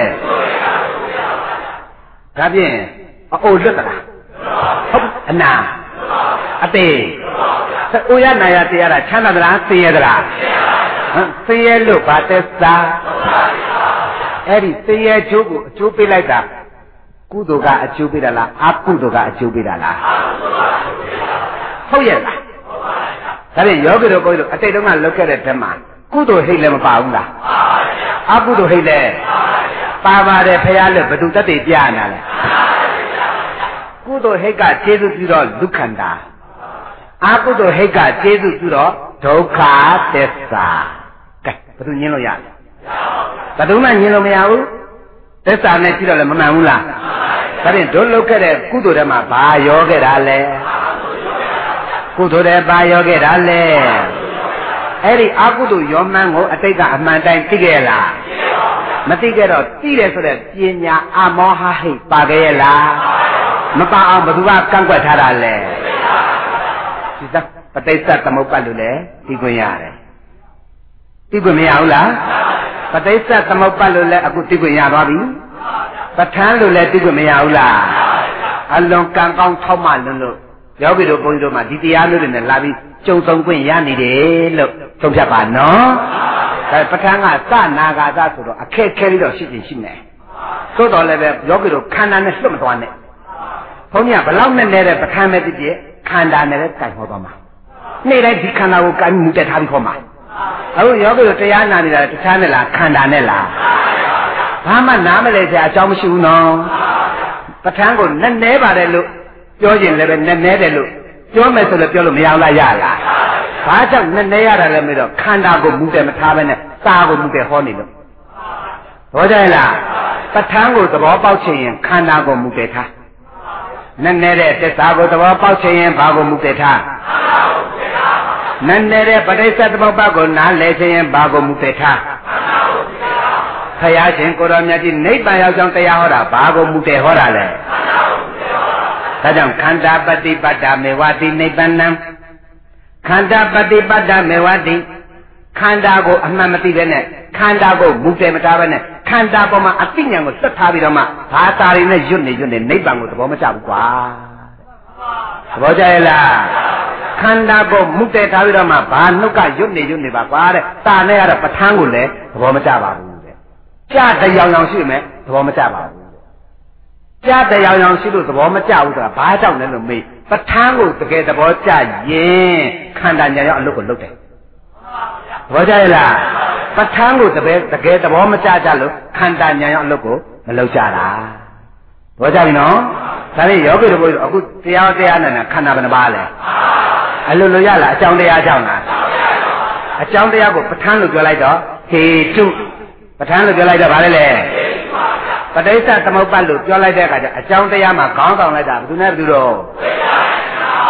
ဒါဖြင့်အိုလွတ်သလားဟုတ်အနာအသေးအိုရနာရတရားတာချမ်းသာသလားသိရသလားသိရလို့ဗာသက်သာအဲ့ဒီသိရကျိုးကိုအကျိုးပေးလိုက်တာကုသိုလ်ကအကျိုးပေးတာလားအကုသိုလ်ကအကျိုးပေးတာလားဟုတ်ရဲ့လားဒါဖြင့်ယောဂီတို့ကိုယ်တို့အတိတ်တုန်းကလုပ်ခဲ့တဲ့ဓမ္မကုသိုလ်ဟိတ်လည်းမပါဘူးလားအကုသိုလ်ဟိတ်လည်းပါပါတယ်ဖရာလည်းဘယ်သူတက်တည်ပြနာလဲကုသိုလ်ဟိတ်ကကျေစုပြုတော့ဒုက္ခန္တာအကုသိုလ်ဟိတ်ကကျေစုပြုတော့ဒုက္ခသစ္စာကဲဘယ်သူညင်းလို့ရလဲဘယ်သူမှညင်းလို့မရဘူးသစ္စာနဲ့ကြည့်တော့လည်းမမှန်ဘူးလားဒါဖြင့်တို့လုပ်ခဲ့တဲ့ကုသိုလ်တွေမှာဘာရောခဲ့တာလဲကုသိုလ်တွေဘာရောခဲ့တာလဲအဲ့ဒီအကုသိုလ်ရောမှန်းကိုအတိတ်ကအမှန်တိုင်းသိခဲ့လားမသိခဲ့တော့သိတယ်ဆိုတဲ့ပညာအမောဟဟိတ်ပါခဲ့ရဲ့လားမပါအောင်ဘယ်သူကကန့်ကွက်ထားတာလဲဒီသပဋိစ္စသမုပ္ပါဒ်လို့လေသိခွင့်ရတယ်သိခွင့်မရဘူးလားပဋိစ္စသမုပ္ပါဒ်လို့လည်းအခုသိခွင့်ရသွားပြီပဋ္ဌာန်းလို့လည်းသိခွင့်မရဘူးလားအလွန်ကံကောင်းထောက်မှလွန်းလို့ယောဂီတို့ဘုန်းကြီးတို့မှဒီတရားမျိုးတွေနဲ့လာပြီးကြုံဆုံးခွင့်ရနေတယ်လို့သုံးဖြတ်ပါနော်ဒါပဋ္ဌာန်းကစနာဂါသဆိုတော့အခက်ခဲလေးတော့ရှိချင်ရှိမယ်သို့တော်လည်းပဲယောဂီတို့ခန္ဓာနဲ့လွတ်မသွားနဲ့ဘုန်းကြီးကဘလောက်နဲ့နေတဲ့ပဋ္ဌာန်းပဲဖြစ်ဖြစ်ခန္ဓာနဲ့လည်းကြိုင်ဟောသွားမှာနေ့တိုင်းဒီခန္ဓာကိုကြိုင်မှုတက်ထားပြီးခေါ်မှာအခုယောဂီတို့တရားနာနေတာတခြားနဲ့လားခန္ဓာနဲ့လားဘာမှနားမလဲစရာအကြောင်းမရှိဘူးနော်ပဋ္ဌာန်းကိုနည်းနည်းပါတယ်လို့ပြောရင်လည်းပဲနည်းနည်းတယ်လို့ပြောမယ်ဆိုလည်းပြောလို့မရလားရလားဘာကြောင့်နည်းနည်းရတာလဲမေးတော့ခန္ဓာကိုမူတယ်မထားဘဲနဲ့စာကိုမူတယ်ဟောနေလို့ဟောကြလားပဋ္ဌာန်းကိုသဘောပေါက်ချင်ရင်ခန္ဓာကိုမူတယ်ထားနည်းနည်းတဲ့သစ္စာကိုသဘောပေါက်ချင်ရင်ဘာကိုမူတယ်ထားနည်းနည်းတဲ့ပဋိစ္စသမုပ္ပါဒ်ကိုနားလည်ချင်ရင်ဘာကိုမူတယ်ထားဘုရားရှင်ကိုရောမြတ်ကြီးနိဗ္ဗာန်ရောက်ကြောင်းတရားဟောတာဘာကိုမူတယ်ဟောတာလဲဒါကြောင့်ခန္ဓာပฏิပတ်တာမေဝတိနိဗ္ဗာန်ခန္ဓာပฏิပတ်တာမေဝတိခန္ဓာကိုအမှန်မသိပဲနဲ့ခန္ဓာကိုမူတယ်မထားပဲနဲ့ခန္ဓာပေါ်မှာအသိဉာဏ်ကိုသက်ထားပြီးတော့မှဘာသာရင်းနဲ့ရွတ်နေရွတ်နေနိဗ္ဗာန်ကိုသဘောမကျဘူးကွာသဘောကျရဲ့လားခန္ဓာကိုမူတယ်ထားပြီးတော့မှဘာနှုတ်ကရွတ်နေရွတ်နေပါကွာတဲ့တာနဲ့ကတော့ပဋ္ဌာန်းကိုလည်းသဘောမကျပါဘူးတဲ့ကြားတရားရောင်ရှိမယ်သဘောမကျပါဘူးကြားတရားရောင်ရှိလို့သဘောမကျဘူးဆိုတာဘာကြောင့်လဲလို့မေးပဋ္ဌာန်းကိုတကယ်သဘောကျရင်ခန္ဓာညာရောက်အလုပ်ကိုလုပ်တယ်သဘောကျရဲ့လားပဋ္ဌာန်းကိုတကယ်တကယ်သဘောမကျကြလို့ခန္ဓာညာရောက်အလုပ်ကိုမလုပ်ကြတာသဘောကျပြီနော်ဒါနဲ့ယောဂီတို့ဘုရားအခုတရားတရားနဲ့ခန္ဓာဘယ်နှပါလဲအလိုလိုရလားအကြောင်းတရားကြောင့်လားအကြောင်းတရားကိုပဋ္ဌာန်းလို့ပြောလိုက်တော့ဟေတုပဋ္ဌာန်းလို့ပြောလိုက်တော့ဗါလဲလေပဋိစ္စသမုပ္ပါဒ်လို့ပြောလိုက်တဲ့အခါကျအကြောင်းတရားမှာခေါင်းဆောင်လိုက်တာဘယ်သူနဲ့ဘယ်သူတော့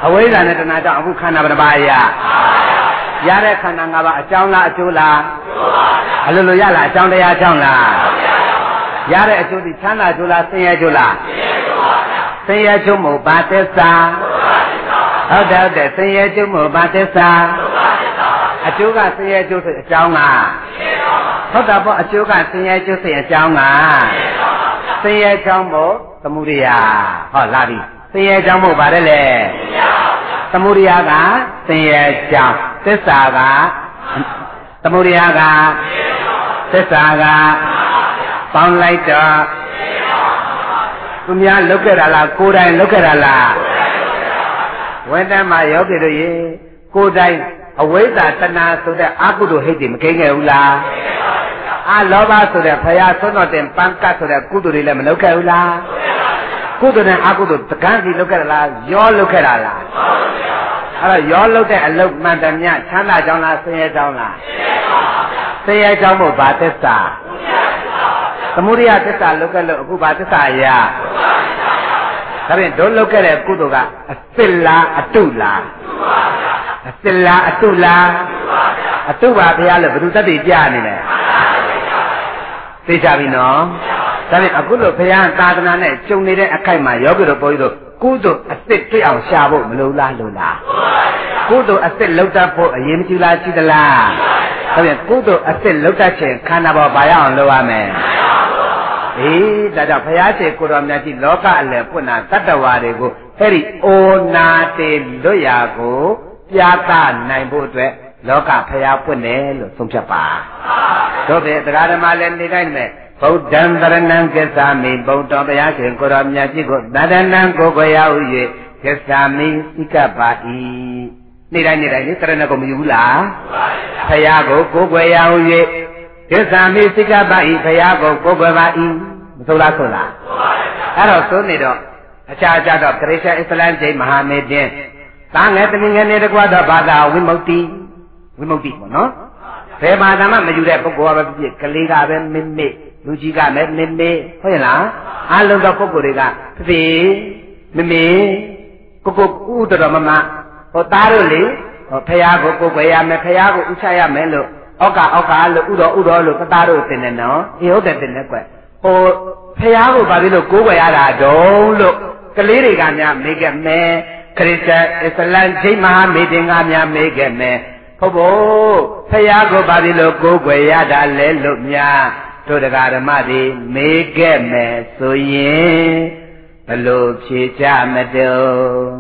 အဝိဇ္ဇာနဲ့တဏှာကြောင့်အခုခန္ဓာဘယ်နှပါးရရတဲ့ခန္ဓာ၅ပါးအကြောင်းလားအကျိုးလားအလိုလိုရလားအကြောင်းတရားကြောင့်လားရတဲ့အကျိုးဒီချမ်းသာကျိုးလားဆင်းရဲကျိုးလားဆင်းရဲကျိုးမို့ဘာသစ္စာဟုတ်တယ်ဟုတ်တယ်ဆင်းရဲကျိုးမို့ဘာသစ္စာအကျိုးကဆင်းရဲကျိုးဆိုအကြောင်းလားဟုတ်တာပေါ့အကျိုးကဆင်းရဲကျိုးဆိုအကြောင်းလားဆင်းရဲကြောင့်မို့သမုဒိယဟောလာပြီဆင်းရဲကြောင့်မို့ပါတယ်လေသမုဒိယကဆင်းရဲကြောင့်သစ္စာကသမုဒိယကသစ္စာကပေါင်းလိုက်တော့သူများလုတ်ခဲ့တာလားကိုယ်တိုင်လုတ်ခဲ့တာလားဝိတ္တမယောဂီတို့ရေကိုယ်တိုင်အဝိဇ္ဇာတဏှာဆိုတဲ့အကုသိုလ်ဟိတ်တွေမကိန်းခဲ့ဘူးလားအလောဘဆိုတဲ့ဖရာဆွတ်တော်တင်ပန်းကတ်ဆိုတဲ့ကုသိုလ်တွေလည်းမလုပ်ခဲ့ဘူးလားကုသိုလ်နဲ့အကုသိုလ်တကန်းစီလုပ်ခဲ့တာလားရောလုပ်ခဲ့တာလားအဲ့တော့ရောလုပ်တဲ့အလုပ်မှန်တယ်မြချမ်းသာကြောင်းလားဆင်းရဲကြောင်းလားဆင်းရဲကြောင်းမို့ဘာသစ္စာသမုဒိယသစ္စာလုပ်ခဲ့လို့အခုဘာသစ္စာရဒါဖြင့်တို့လုပ်ခဲ့တဲ့ကုသိုလ်ကအစစ်လားအတုလားအစစ်လားအတုလားအတုပါဘုရားလို့ဘယ်သူသက်တည်ပြနေလဲသိကြပြီနော်ဒါဖြင့်အခုလို့ဘုရားသာသနာနဲ့ကျုံနေတဲ့အခိုက်မှာယောဂီတို့ပေါ်ကြီးတို့ကုသိုလ်အစစ်တွေ့အောင်ရှာဖို့မလိုလားလို့လားကုသိုလ်အစစ်လောက်တတ်ဖို့အရင်မကြည့်လားကြည့်သလားဒါဖြင့်ကုသိုလ်အစစ်လောက်တတ်ခြင်းခန္ဓာပေါ်ပါရအောင်လုပ်ရမယ်အေးဒါကြောင့်ဘုရားရှင်ကိုတော်မြတ်ကြီးလောကအလယ်ပွင့်တာတတ္တဝါတွေကိုအဲ့ဒီအိုနာတေလွတ်ရာကိုပြသနိုင်ဖို့အတွက်လောကဘုရားပွင့်တယ်လို့ဆုံးဖြတ်ပါတို့ဖြင့်တရားဓမ္မလည်းနေတိုင်းနဲ့ဗုဒ္ဓံတရဏံကိစ္ဆာမိဗုဒ္ဓဘုရားရှင်ကိုတော်မြတ်ကြီးကိုတရဏံကိုကိုရဟု၍ကိစ္ဆာမိသိကပ်ပါ၏နေတိုင်းနေတိုင်းလေတရဏကိုမယူဘူးလားဘုရားကိုကိုကိုရဟု၍ကိစ္ဆာမိသိကပ်ပါ၏ဘုရားကိုကိုကိုပါ၏မဆိုလားဆိုလားအဲ့တော့သို့နေတော့အခြားအခြားတော့ခရစ်ယာန်အစ္စလမ်ဂျိမဟာမေတင်သာငယ်တမင်ငယ်နေတကွာတော့ဘာသာဝိမု ക്തി ဝိမု ക്തി ပေါ့နော်ဘယ်ဘာသာမှမယူတဲ့ပုဂ္ဂိုလ်ကပဲဖြစ်ကလေးကပဲမမေ့လူကြီးကလည်းမမေ့ဟုတ်ရဲ့လားအလုံးသောပုဂ္ဂိုလ်တွေကဖြစ်မမေ့ကိုကိုဥတော်တော်မမဟောသားတို့လေဟောဖះကိုကိုယ်ွယ်ရမယ်ဖះကိုဥချရမယ်လို့အောက်ကအောက်ကလို့ဥတော်ဥတော်လို့သားတို့တင်တယ်နော်အေးဟုတ်တယ်တင်တယ်ကွဟိုဖះကိုဘာဖြစ်လို့ကိုယ်ွယ်ရတာတုံးလို့ကလေးတွေကများမေးခဲ့မယ်ခရစ်ယာန်အစ္စလမ်ဂျိမဟာမေတင်ကများမေးခဲ့မယ်ဟုတ်ဖို့ဖះကိုဘာဖြစ်လို့ကိုယ်ွယ်ရတာလဲလို့များတို့တရားဓမ္မတွေမေးခဲ့မယ်ဆိုရင်ဘယ်လိုဖြေကြမတုံး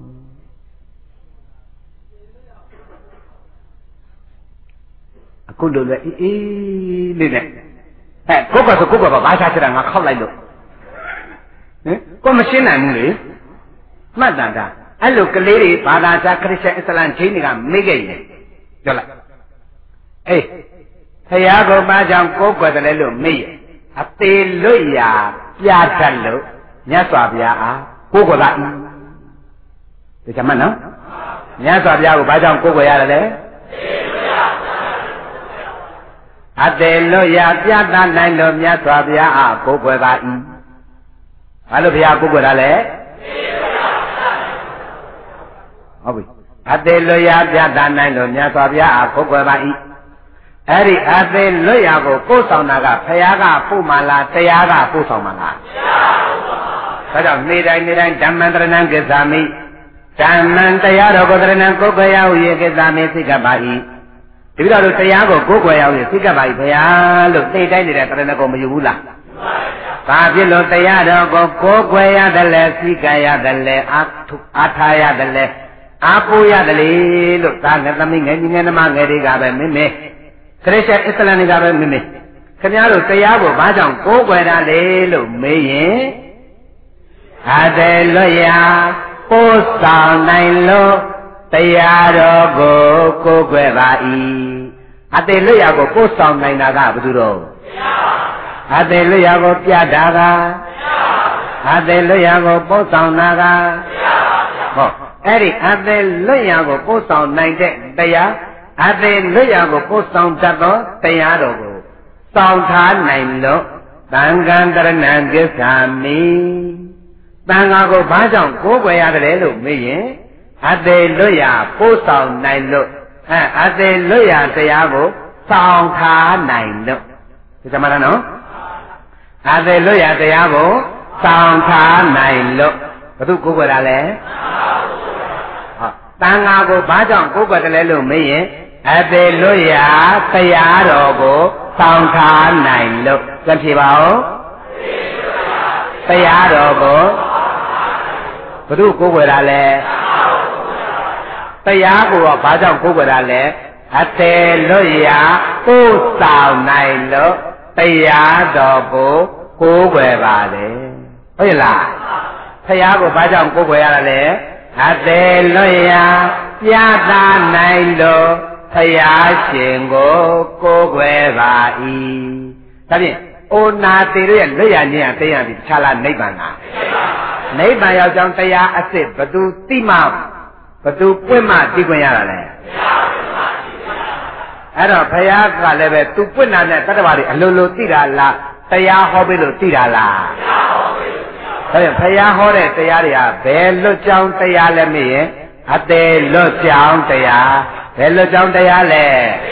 အခုလိုလေအေးအေးလေးနဲ့အဲကိုကဆိုကိုကဘာဘာချချတာငါခောက်လိုက်လို့ဟင်ကိုမရှင်းနိုင်ဘူးလေမှတ်တန်တာအဲ့လိုကလေးတွေဘာသာခြားခရစ်ယာန်အစ္စလမ်ဂျိန်းတွေကမေးခဲ့ရင်ပြောလိုက်အေးဖရာကိုဘာကြောင့်ကိုးကွယ်တယ်လဲလို့မေးရအသေးလွတ်ရာပြတတ်လို့မြတ်စွာဘုရားအားကိုးကွယ်တာဤဒီကမှနော်မြတ်စွာဘုရားကိုဘာကြောင့်ကိုးကွယ်ရတယ်လဲအသေးလွတ်ရာပြတတ်နိုင်လို့မြတ်စွာဘုရားအားကိုးကွယ်ပါဤဘာလို့ဘုရားကိုးကွယ်တာလဲဟုတ်ပြီအသေးလွတ်ရာပြတတ်နိုင်လို့မြတ်စွာဘုရားအားကိုးကွယ်ပါဤအဲ့ဒီအသေးလွတ်ရာကိုပို့ဆောင်တာကဘုရားကပို့မှလားတရားကပို့ဆောင်မှလားတရားပါဘုရားဒါကြောင့်နေတိုင်းနေတိုင်းဓမ္မံတရဏံကိစ္ဆာမိဓမ္မံတရားတော်ကိုတရဏံကိုယ်ကွယ်ရဟု၍ကိစ္ဆာမိသိကပ်ပါ၏ဒီလိုတော့တရားကိုကိုယ်ကွယ်ရဟု၍သိကပ်ပါ၏ဘုရားလို့သိတိုင်းနေတဲ့တရဏကိုမယူဘူးလားဘာဖြစ်လို့တရားတော်ကိုကိုယ်ကွယ်ရတယ်လဲသိကပ်ရတယ်လဲအာထုအာထားရတယ်လဲအာပူရတယ်လေလို့သာငယ်သမီးငယ်ကြီးငယ်နှမငယ်တွေကပဲမင်းမေခရစ်ယာန်အစ္စလမ်တွေကပဲမင်းမေခင်ဗျားတို့တရားကိုဘာကြောင့်ကိုးကွယ်တာလဲလို့မေးရင်အတေလွတ်ရာပို့ဆောင်နိုင်လို့တရားတော်ကိုကိုးကွယ်ပါ၏အတေလွတ်ရာကိုပို့ဆောင်နိုင်တာကဘယ်သူတော့အတေလွတ်ရာကိုပြတာကအတေလွတ်ရာကိုပို့ဆောင်တာကဟောအဲ့ဒီအတေလွတ်ရာကိုပို့ဆောင်နိုင်တဲ့တရားအသေးလွတ်ရာကိုပို့ဆောင်တတ်သောတရားတော်ကိုဆောင်ထားနိုင်လို့သံဃံတရဏံကိစ္ဆာမိသံဃာကိုဘာကြောင့်ကိုးကွယ်ရတယ်လို့မေးရင်အသေးလွတ်ရာပို့ဆောင်နိုင်လို့အဲအသေးလွတ်ရာတရားကိုဆောင်ထားနိုင်လို့ဒီကမှလားနော်အသေးလွတ်ရာတရားကိုဆောင်ထားနိုင်လို့ဘုသူကိုယ်ကွယ်တာလဲဟောတန်ဃာကိုဘာကြောင့်ကိုယ်ကွယ်တယ်လဲလို့မေးရင်အသေးလွတ်ရာတရားတော်ကိုဆောင်ထားနိုင်လို့ကြည့်ပြပါဦးတရားတော်ကိုဘုသူကိုယ်ကွယ်တာလဲတရားကိုဘာကြောင့်ကိုယ်ကွယ်တာလဲအသေးလွတ်ရာပို့ဆောင်နိုင်လို့တရားတော်ကိုကိုးကွယ်ပါလေဟုတ်လားဖယားကိုဘာကြောင့်ကိုးကွယ်ရတာလဲအသေးလွတ်ရာပြသနိုင်လို့ဖယားရှင်ကိုကိုးကွယ်ပါ၏ဒါဖြင့်အိုနာတေတို့ရဲ့လွတ်ရခြင်းအသိရသည်တခြားလားနိဗ္ဗာန်လားနိဗ္ဗာန်ရောက်ကြောင်းတရားအစစ်ဘသူတိမဘသူပွင့်မှသိခွင့်ရတာလဲအဲ့တော့ဘုရားကလည်းပဲသူပွင့်တာနဲ့တတ္တဝါတွေအလိုလိုသိတာလားတရားဟောပေးလို့သိတာလားတရားဟောပေးလို့သိတာပါဘုရားဟောတဲ့တရားတွေကဘယ်လွတ်ကြောင်းတရားလဲမေးရင်အသေးလွတ်ကြောင်းတရားဘယ်လွတ်ကြောင်းတရားလဲ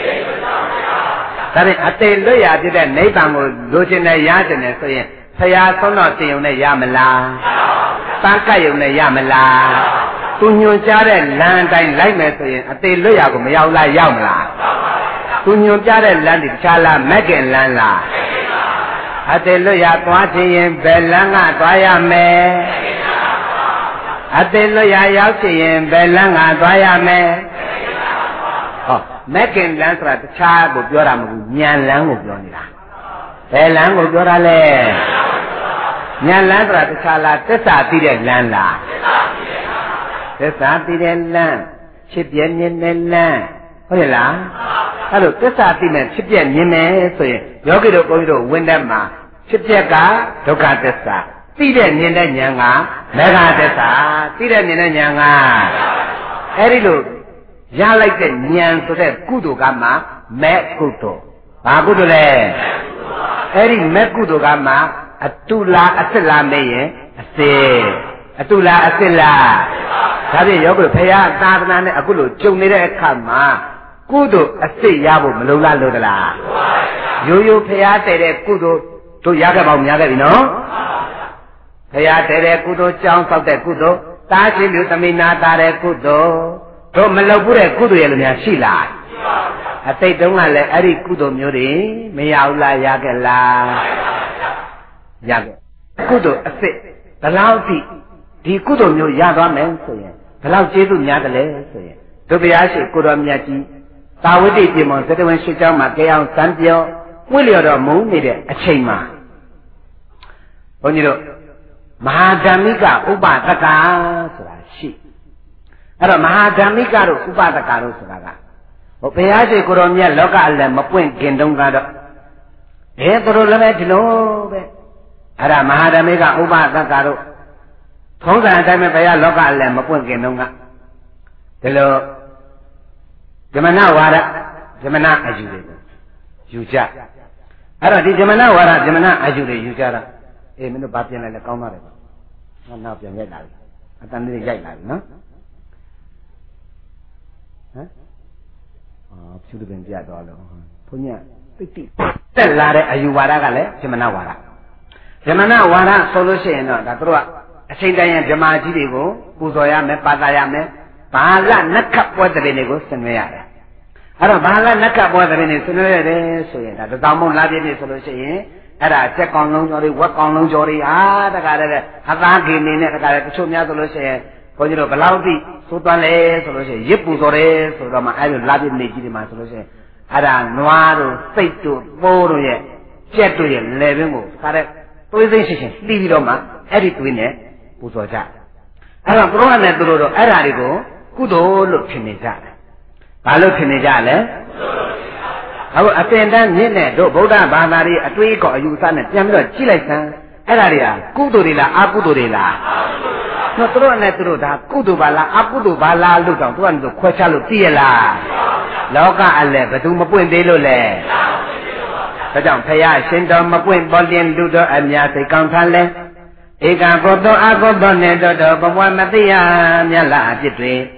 ဒါဖြင့်အသေးလွတ်ရဖြစ်တဲ့နိဗ္ဗာန်ကိုလိုချင်တယ်ရချင်တယ်ဆိုရင်ဘုရားဆုံးတော့တင်ုံနဲ့ရမလားတန်ကတ်ယုံနဲ့ရမလားသူညွှန်ကြားတဲ့လမ်းအတိုင်းလိုက်မယ်ဆိုရင်အသေးလွတ်ရကိုမရောက်လားရောက်မလားသူညွှန်ပြတဲ့လမ်းဒီတခြားလားမက်ကင်လမ်းလားအသေးလွတ်ရသွားခြင်းရင်ဘယ်လမ်းကသွားရမယ်အသေးလွတ်ရရောက်ခြင်းရင်ဘယ်လမ်းကသွားရမယ်ဟောမက်ကင်လမ်းဆိုတာတခြားကိုပြောတာမဟုတ်ဘူးဉာဏ်လမ်းကိုပြောနေတာဘယ်လမ်းကိုပြောတာလဲဉာဏ်လမ်းဆိုတာတခြားလားသစ္စာသိတဲ့လမ်းလားသစ္စာသိတဲ့လမ်းဖြစ်ပြမြင်တဲ့လမ်းဟုတ်ရဲ့လားအဲ့လိုသစ္စာသိမဲ့ဖြစ်ပြမြင်မယ်ဆိုရင်ယောဂီတို့ဘုန်းကြီးတို့ဝင်တဲ့မှာဖြစ်ပြကဒုက္ခသစ္စာသိတဲ့မြင်တဲ့ဉာဏ်ကမေဃသစ္စာသိတဲ့မြင်တဲ့ဉာဏ်ကအဲ့ဒီလိုရလိုက်တဲ့ဉာဏ်ဆိုတဲ့ကုသိုလ်ကမှမဲ့ကုသိုလ်ဘာကုသိုလ်လဲအဲ့ဒီမဲ့ကုသိုလ်ကမှအတုလားအစစ်လားမေးရင်အစစ်အတုလားအစစ်လားဒါဖြင့်ယောဂီဘုရားသာသနာနဲ့အခုလိုကြုံနေတဲ့အခါမှာကုသိုလ်အစစ်ရဖို့မလုံလားလို့တလားရိုးရိုးဖျားတည်တဲ့ကုသိုလ်တို့ရခဲ့ပါဦးများခဲ့ပြီနော်ဖျားတည်တဲ့ကုသိုလ်ကြောင်းဆောက်တဲ့ကုသိုလ်တားခြင်းမျိုးသမီးနာတာတဲ့ကုသိုလ်တို့မလုပ်ဘူးတဲ့ကုသိုလ်ရလို့များရှိလားအတိတ်တုန်းကလည်းအဲ့ဒီကုသိုလ်မျိုးတွေမရဘူးလားရခဲ့လားရခဲ့ကုသိုလ်အစစ်ဘယ်လောက်ထိဒီကုသိုလ်မျိုးရသွားမယ်ဆိုရင်ဘယ်လောက်ကျေးဇူးများတယ်လဲဆိုရင်တို့ဘုရားရှိခိုးတော်မြတ်ကြီးသာဝတိပြေမောသတ္တဝံရှိเจ้าမှာကြအောင်စံပြောဝိလျော်တော်မုန်းနေတဲ့အချိန်မှာဘုန်းကြီးတို့မဟာဓမ္မိကဥပဒကဆိုတာရှိအဲ့တော့မဟာဓမ္မိကတို့ဥပဒကတို့ဆိုတာကဟိုဘုရားရှိခိုးတော်မြတ်လောကအလယ်မပွင့်ခင်တုန်းကတော့ဘယ်သူတို့လည်းပဲဒီလိုပဲအဲ့ဒါမဟာဓမ္မိကဥပဒကတို့ထုံးစံအတိုင်းပဲဘုရားလောကအလယ်မပွင့်ခင်တုန်းကဒီလိုဇမနဝါဒဇမနအယူတွေကိုယူကြအဲ့တော့ဒီဇမနဝါဒဇမနအယူတွေယူကြတာအေးမင်းတို့ဘာပြင်လိုက်လဲကောင်းပါတယ်ပေါ့ငါနောက်ပြန်ရိုက်လာပြီအတန်လေးရိုက်လာပြီနော်ဟမ်အော်ဖြူတပင်ပြတ်သွားလို့ဘုန်းကြီးတိတ်တိတက်လာတဲ့အယူဝါဒကလည်းဇမနဝါဒဇမနဝါဒဆိုလို့ရှိရင်တော့ဒါတို့ကအချိန်တိုင်းဇမားကြီးတွေကိုပူဇော်ရမယ်ပါတာရမယ်ဘာလနက္ခပွဲတရင်တွေကိုဆင်နွှဲရတယ်အဲ့တော့ဘာလနက္ခပွဲတရင်တွေဆင်နွှဲရတယ်ဆိုရင်ဒါတသောင်းမုံလာပြည့်နေဆိုလို့ရှိရင်အဲ့ဒါစက်ကောင်လုံးကျော်တွေဝက်ကောင်လုံးကျော်တွေဟာတခါတည်းအသားကင်းနေနဲ့တခါတည်းတချို့များဆိုလို့ရှိရင်ဘုန်းကြီးတို့ဘလောက်သိသိုးသွမ်းလဲဆိုလို့ရှိရင်ရစ်ပူစော်တယ်ဆိုတော့မှအဲ့လိုလာပြည့်နေကြီးတွေမှာဆိုလို့ရှိရင်အဲ့ဒါနွားတို့စိတ်တို့ပိုးတို့ရဲ့ကြက်တို့ရဲ့လေပင်ကိုတခါတည်းသွေးစိမ့်ရှင်းရှင်းလှီးပြီးတော့မှအဲ့ဒီသွေးနဲ့ပူဇော်ကြအဲ့တော့ဘုရားနဲ့သူတို့တော့အဲ့ဓာတွေကိုကုသိုလ်လို့ထင်နေကြတယ်။ဘာလို့ထင်နေကြလဲ။အခုအတင်တန်းမြင့်တဲ့တို့ဗုဒ္ဓဘာသာတွေအတွေးကောအယူဆနဲ့ပြန်ပြီးတော့ကြည့်လိုက်စမ်းအဲ့ဓာတွေကကုသိုလ်တွေလားအကုသိုလ်တွေလား။တို့တို့နဲ့သူတို့ဒါကုသိုလ်ပါလားအကုသိုလ်ပါလားလို့တောင်သူကလည်းခွဲခြားလို့သိရလား။လောကအလည်းဘယ်သူမပွင့်သေးလို့လဲ။ဒါကြောင့်ဖရာရှင်တော်မပွင့်ပေါ်လင်းလူတော်အများစိတ်ကောင်းထားလဲ။ဧကကောတောအကောတောနဲ့တော်တော်ဘဝမသိရမြတ်လားအဖြစ်တွေ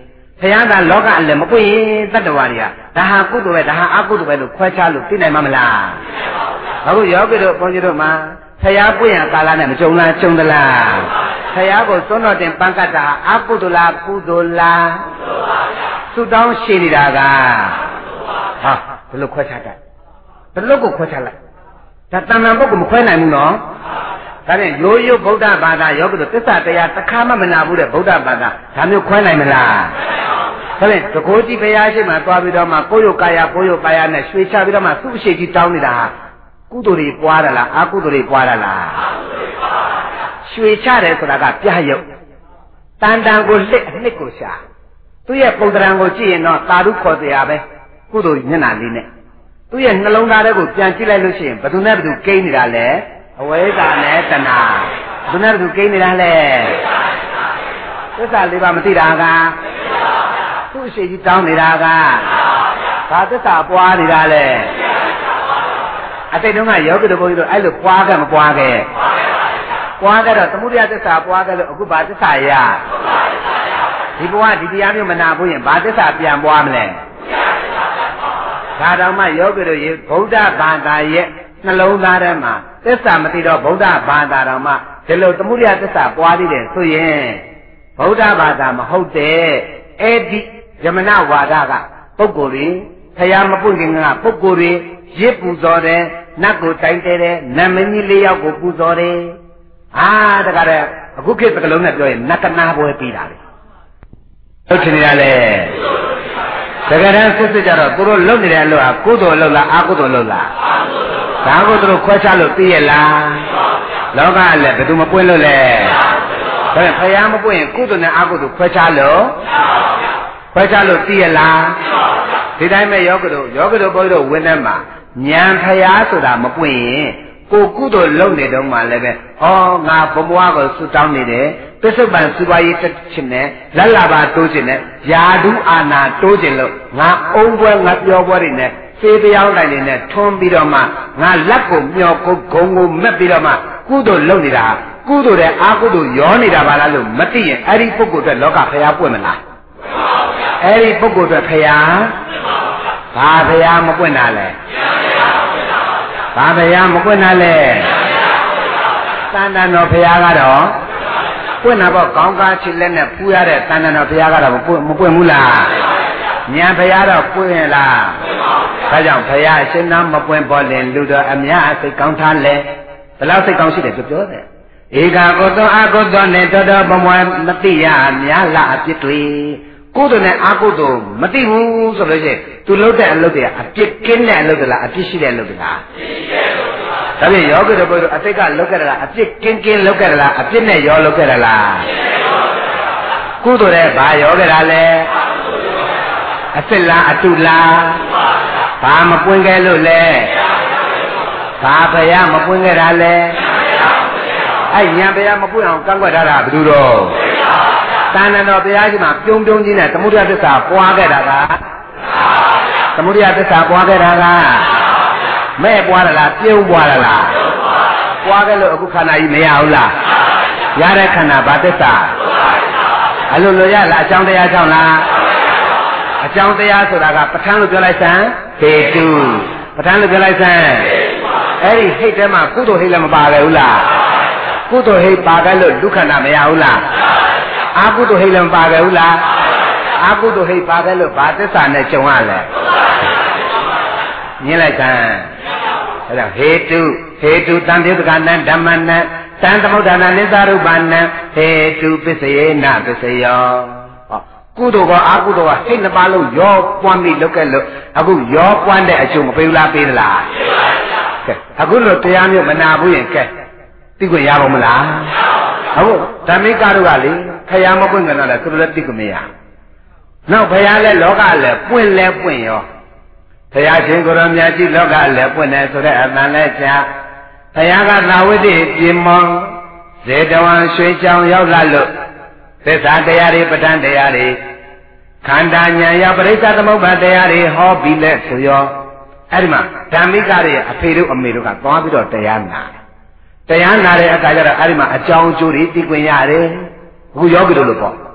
ရားသာလောကအလည်းမပွင့်ရင်တတ္တဝါတွေကဒါဟာကုသိုလ်ပဲဒါဟာအကုသိုလ်ပဲလို့ခွဲခြားလို့သိနိုင်မှာမလားအခုယောဂီတို့ဘုန်းကြီးတို့မှာဘုရားပွင့်ရကာလနဲ့မကြုံလားကြုံသလားဘုရားကိုသွန်းတော်တင်ပန်းကတ်တာအကုသိုလ်လားကုသိုလ်လားသုတောင်းရှိနေတာကဟာဘယ်လိုခွဲခြားတတ်ဘယ်လိုကိုခွဲခြားလိုက်ဒါတဏ္ဍာပုဂ္ဂိုလ်မခွဲနိုင်ဘူးနော်ဒါနဲ့ရိုးရိုးဗုဒ္ဓဘာသာယောဂီတို့သစ္စာတရားတစ်ခါမှမနာဘူးတဲ့ဗုဒ္ဓဘာသာဒါမျိုးခွဲနိုင်မလားဒါနဲ့တကိုးကြီးဘုရားရှိမှသွားပြီးတော့မှကိုယ်ရုပ်ကာယကိုယ်ရုပ်ကာယနဲ့ရွှေချပြီးတော့မှသူ့အရှိကြီးတောင်းနေတာဟာကုသိုလ်တွေပွားရလားအကုသိုလ်တွေပွားရလားရွှေချတယ်ဆိုတာကပြရုပ်တန်တန်ကိုလက်အနှစ်ကိုရှာသူ့ရဲ့ပုံသဏ္ဍာန်ကိုကြည့်ရင်တော့သာဓုခေါ်တရားပဲကုသိုလ်မျက်နှာလေးနဲ့သူ့ရဲ့နှလုံးသားထဲကိုပြန်ကြည့်လိုက်လို့ရှိရင်ဘယ်သူနဲ့ဘယ်သူကိန်းနေတာလဲအဝိဇ္ဇာနဲ့တဏှာဘယ်သူနဲ့ဘယ်သူကိန်းနေတာလဲသစ္စာလေးပါးမသိတာကသူ့အရှိကြီးတောင်းနေတာကဘာသစ္စာပွားနေတာလဲအတိတ်တုန်းကယောဂီတို့ဘုန်းကြီးတို့အဲ့လိုပွားခဲ့မပွားခဲ့ပွားခဲ့တော့သမုဒယသစ္စာပွားခဲ့လို့အခုဘာသစ္စာရဒီဘဝဒီတရားမျိုးမနာဘူးရင်ဘာသစ္စာပြန်ပွားမလဲဒါတောင်မှယောဂီတို့ရေဗုဒ္ဓဘာသာရဲ့နှလုံးသားထဲမှာသစ္စာမသိတော့ဗုဒ္ဓဘာသာတော်မှဒီလိုသမုဒယသစ္စာပွားသေးတယ်ဆိုရင်ဗုဒ္ဓဘာသာမဟုတ်တဲ့အဲ့ဒီယမနဝါဒကပုဂ္ဂိုလ်တွေဖျားမပွင့်ခင်ကပုဂ္ဂိုလ်တွေရစ်ပူဇော်တယ်နတ်ကိုတိုင်တဲတယ်နတ်မင်းကြီးလေးယောက်ကိုပူဇော်တယ်အာတကားတဲ့အခုခေတ်စကလုံးနဲ့ပြောရင်နတ်ကနာပွဲပြီးတာလေဟုတ်ချင်ရလေတကယ်တမ်းစစ်စစ်ကြတော့သူတို့လုပ်နေတဲ့အလုပ်ဟာကုသိုလ်လုပ်လားအကုသိုလ်လုပ်လားဒါကိုသူတို့ခွဲခြားလို့သိရလားလောကလည်းဘယ်သူမပွင့်လို့လဲဒါပေမဲ့ဖယားမပွင့်ရင်ကုသိုလ်နဲ့အကုသိုလ်ခွဲခြားလို့ခွဲခြားလို့သိရလားဒီတိုင်းပဲယောဂတို့ယောဂတို့ဘုန်းကြီးတို့ဝင်းထဲမှာဉာဏ်ဖယားဆိုတာမပွင့်ရင်ကိုကုသိုလ်လုပ်နေတော့မှလည်းပဲဩငါဘုံဘဝကိုဆူတောင်းနေတယ်ပစ္စုပန်စီပွားရေးတက်ချင်တယ်လက်လာပါတိုးချင်တယ်ယာဓုအာနာတိုးချင်လို့ငါအုံပွဲငါပြောပွဲတွေနဲ့စေတရားတိုင်းတွေနဲ့ထွန်းပြီးတော့မှငါလက်ကိုမျောကိုဂုံကိုမက်ပြီးတော့မှကုသိုလ်လုပ်နေတာကုသိုလ်တဲ့အာကုသိုလ်ရောနေတာပါလားလို့မသိရင်အဲ့ဒီပုဂ္ဂိုလ်အတွက်လောကဖယားပွင့်မလားအဲ့ဒီပုဂ္ဂိုလ်အတွက်ဖယားဘာဖယားမပွင့်တာလဲဘာဖယားမပွင့်တာလဲတန်တန်တော်ဖယားကတော့ပွင့်တာပေါ့ကောင်းကားချစ်လက်နဲ့ဖူးရတဲ့တန်တန်တော်ဖယားကတော့မပွင့်မပွင့်ဘူးလားဉာဏ်ဖယားတော့ပွင့်ရဲ့လားဒါကြောင့်ဖယားရှင်နာမပွင့်ပေါ်လင်လူတော်အများစိတ်ကောင်းထားလဲဘယ်လောက်စိတ်ကောင်းရှိတယ်ပြောပြောတယ်ဧကကုသောအကုသောနဲ့တော်တော်ဘမွယ်မသိရများလားအပြစ်တွေကုသိုလ်နဲ့အကုသိုလ်မသိဘူးဆိုလို့ရှိရင်သူလုပ်တဲ့အလုပ်တွေကအပြစ်ကင်းတဲ့အလုပ်တွေလားအပြစ်ရှိတဲ့အလုပ်တွေလားဒါဖြင့်ယောဂီတို့ဘုရားအတိတ်ကလုပ်ခဲ့တာလားအပြစ်ကင်းကင်းလုပ်ခဲ့တာလားအပြစ်နဲ့ရောလုပ်ခဲ့တာလားကုသိုလ်တဲ့ဘာရောခဲ့တာလဲအစစ်လားအတုလားဘာမပွင့်ခဲ့လို့လဲဘာဖယားမပွင့်ခဲ့တာလဲအဲ့ညာဖယားမပွင့်အောင်ကန့်ကွက်ထားတာဘယ်သူတော့တဏ္ဍတော်ဘုရားကြီးမှာပြုံးပြုံးကြီးနဲ့သမုဒယသစ္စာပွားခဲ့တာကသမုဒယသစ္စာပွားခဲ့တာကမဲ့ပွားရလားပြုံးပွားရလားပွားခဲ့လို့အခုခန္ဓာကြီးမရဘူးလားရတဲ့ခန္ဓာဘာသစ္စာအလိုလိုရလားအကြောင်းတရားကြောင့်လားအကြောင်းတရားဆိုတာကပဋ္ဌာန်းလို့ပြောလိုက်စမ်းဟေတုပဋ္ဌာန်းလို့ပြောလိုက်စမ်းအဲ့ဒီဟိတ်ထဲမှာကုသိုလ်ဟိတ်လည်းမပါခဲ့ဘူးလားကုသိုလ်ဟိတ်ပါခဲ့လို့ဒုက္ခနာမရဘူးလားအာကုသိုလ်ဟိတ်လည်းမပါခဲ့ဘူးလားအာကုသိုလ်ဟိတ်ပါခဲ့လို့ဘာသစ္စာနဲ့ကြုံရလဲမြင်လိုက်စမ်းအဲ့ဒါဟေတုဟေတုတံတေပကနံဓမ္မနံတံသမုဒ္ဒနာနိသရုပ္ပနံဟေတုပစ္စယေနပစ္စယောကုသိုလ်ကအာကုသိုလ်ကဟိတ်နှစ်ပါးလုံးရောပွားပြီးလုပ်ခဲ့လို့အခုရောပွားတဲ့အကျိုးမပေးဘူးလားပေးသလားကဲအခုလို့တရားမျိုးမနာဘူးရင်ကဲသိခွင့်ရပါမလားဟုတ်ဓမ္မိကတို့ကလေခရမပွင့်ကြတော့လေသူတို့လည်းသိခွင့်မရနောက်ဘုရားလည်းလောကလည်းပွင့်လဲပွင့်ရောဘုရားရှင်ကိုရောမြတ်ကြီးလောကလည်းပွင့်တယ်ဆိုတဲ့အတန်လဲကြာဘုရားကသာဝတိပြင်မောဇေတဝန်ရွှေချောင်ရောက်လာလို့သစ္စာတရားတွေပဋ္ဌာန်းတရားတွေခန္ဓာဉာဏ်ရပရိစ္ဆသမုပ္ပါတရားတွေဟောပြီးလဲဆိုရောအဲ့ဒီမှာဓမ္မိကတွေအဖေတို့အမေတို့ကသွားပြီးတော့တရားနာတရားနာတဲ့အခါကျတော့အဲ့ဒီမှာအကြောင်းအကျိုးတွေသိခွင့်ရတယ်အခုယောဂီတို့လို့ပေါ့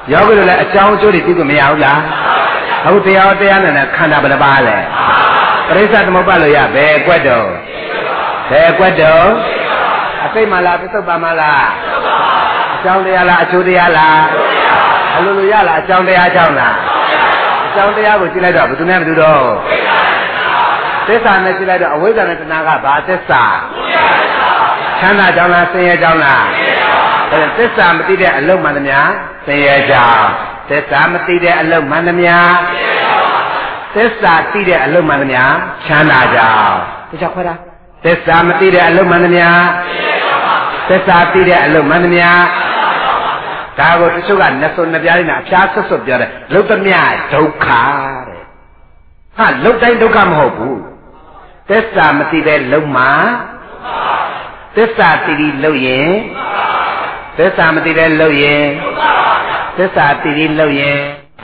ယောဂီတို့လည်းအကြောင်းအကျိုးတွေသိလို့မရဘူးလားအခုတရားတရားနဲ့ခန္ဓာဘယ်နှပါလဲပရိစ္ဆသမုပ္ပါလို့ရဘယ်ကွက်တော့ဘယ်ကွက်တော့အစိတ်မလားပစ္စုပ္ပန်မလားအကြောင်းတရားလားအကျိုးတရားလားအလိုလိုရလားအကြောင်းတရားကြောင့်လားအကြောင်းတရားကိုကြည့်လိုက်တော့ဘယ်သူနဲ့ဘယ်သူတော့သစ္စာနဲ့ကြည့်လိုက်တော့အဝိဇ္ဇာနဲ့တဏှာကဘာသစ္စာချမ်းသာကြောင့်လားဆင်းရဲကြောင့်လားအဲသစ္စာမသိတဲ့အလုံးမှန်သမျှဆင်းရဲကြောင့်သစ္စာမသိတဲ့အလုံးမှန်သမျှသစ္စာသိတဲ့အလုံးမှန်သမျှချမ်းသာကြောင့်ဒီချက်ခွဲတာသစ္စာမသိတဲ့အလုံးမှန်သမျှသစ္စာသိတဲ့အလုံးမှန်သမျှဒါကိုတချို့ကနှစ်စုံနှစ်ပြားလေးနဲ့အပြားဆွတ်ဆွတ်ပြောတယ်လုတ်သမျှဒုက္ခတဲ့ဟာလုတ်တိုင်းဒုက္ခမဟုတ်ဘူးသစ္စာမသိတဲ့လုံးမှသစ္စာသိပြီးလုတ်ရင်သစ္စာမသိတဲ့လုတ်ရင်သစ္စာသိပြီးလုတ်ရင်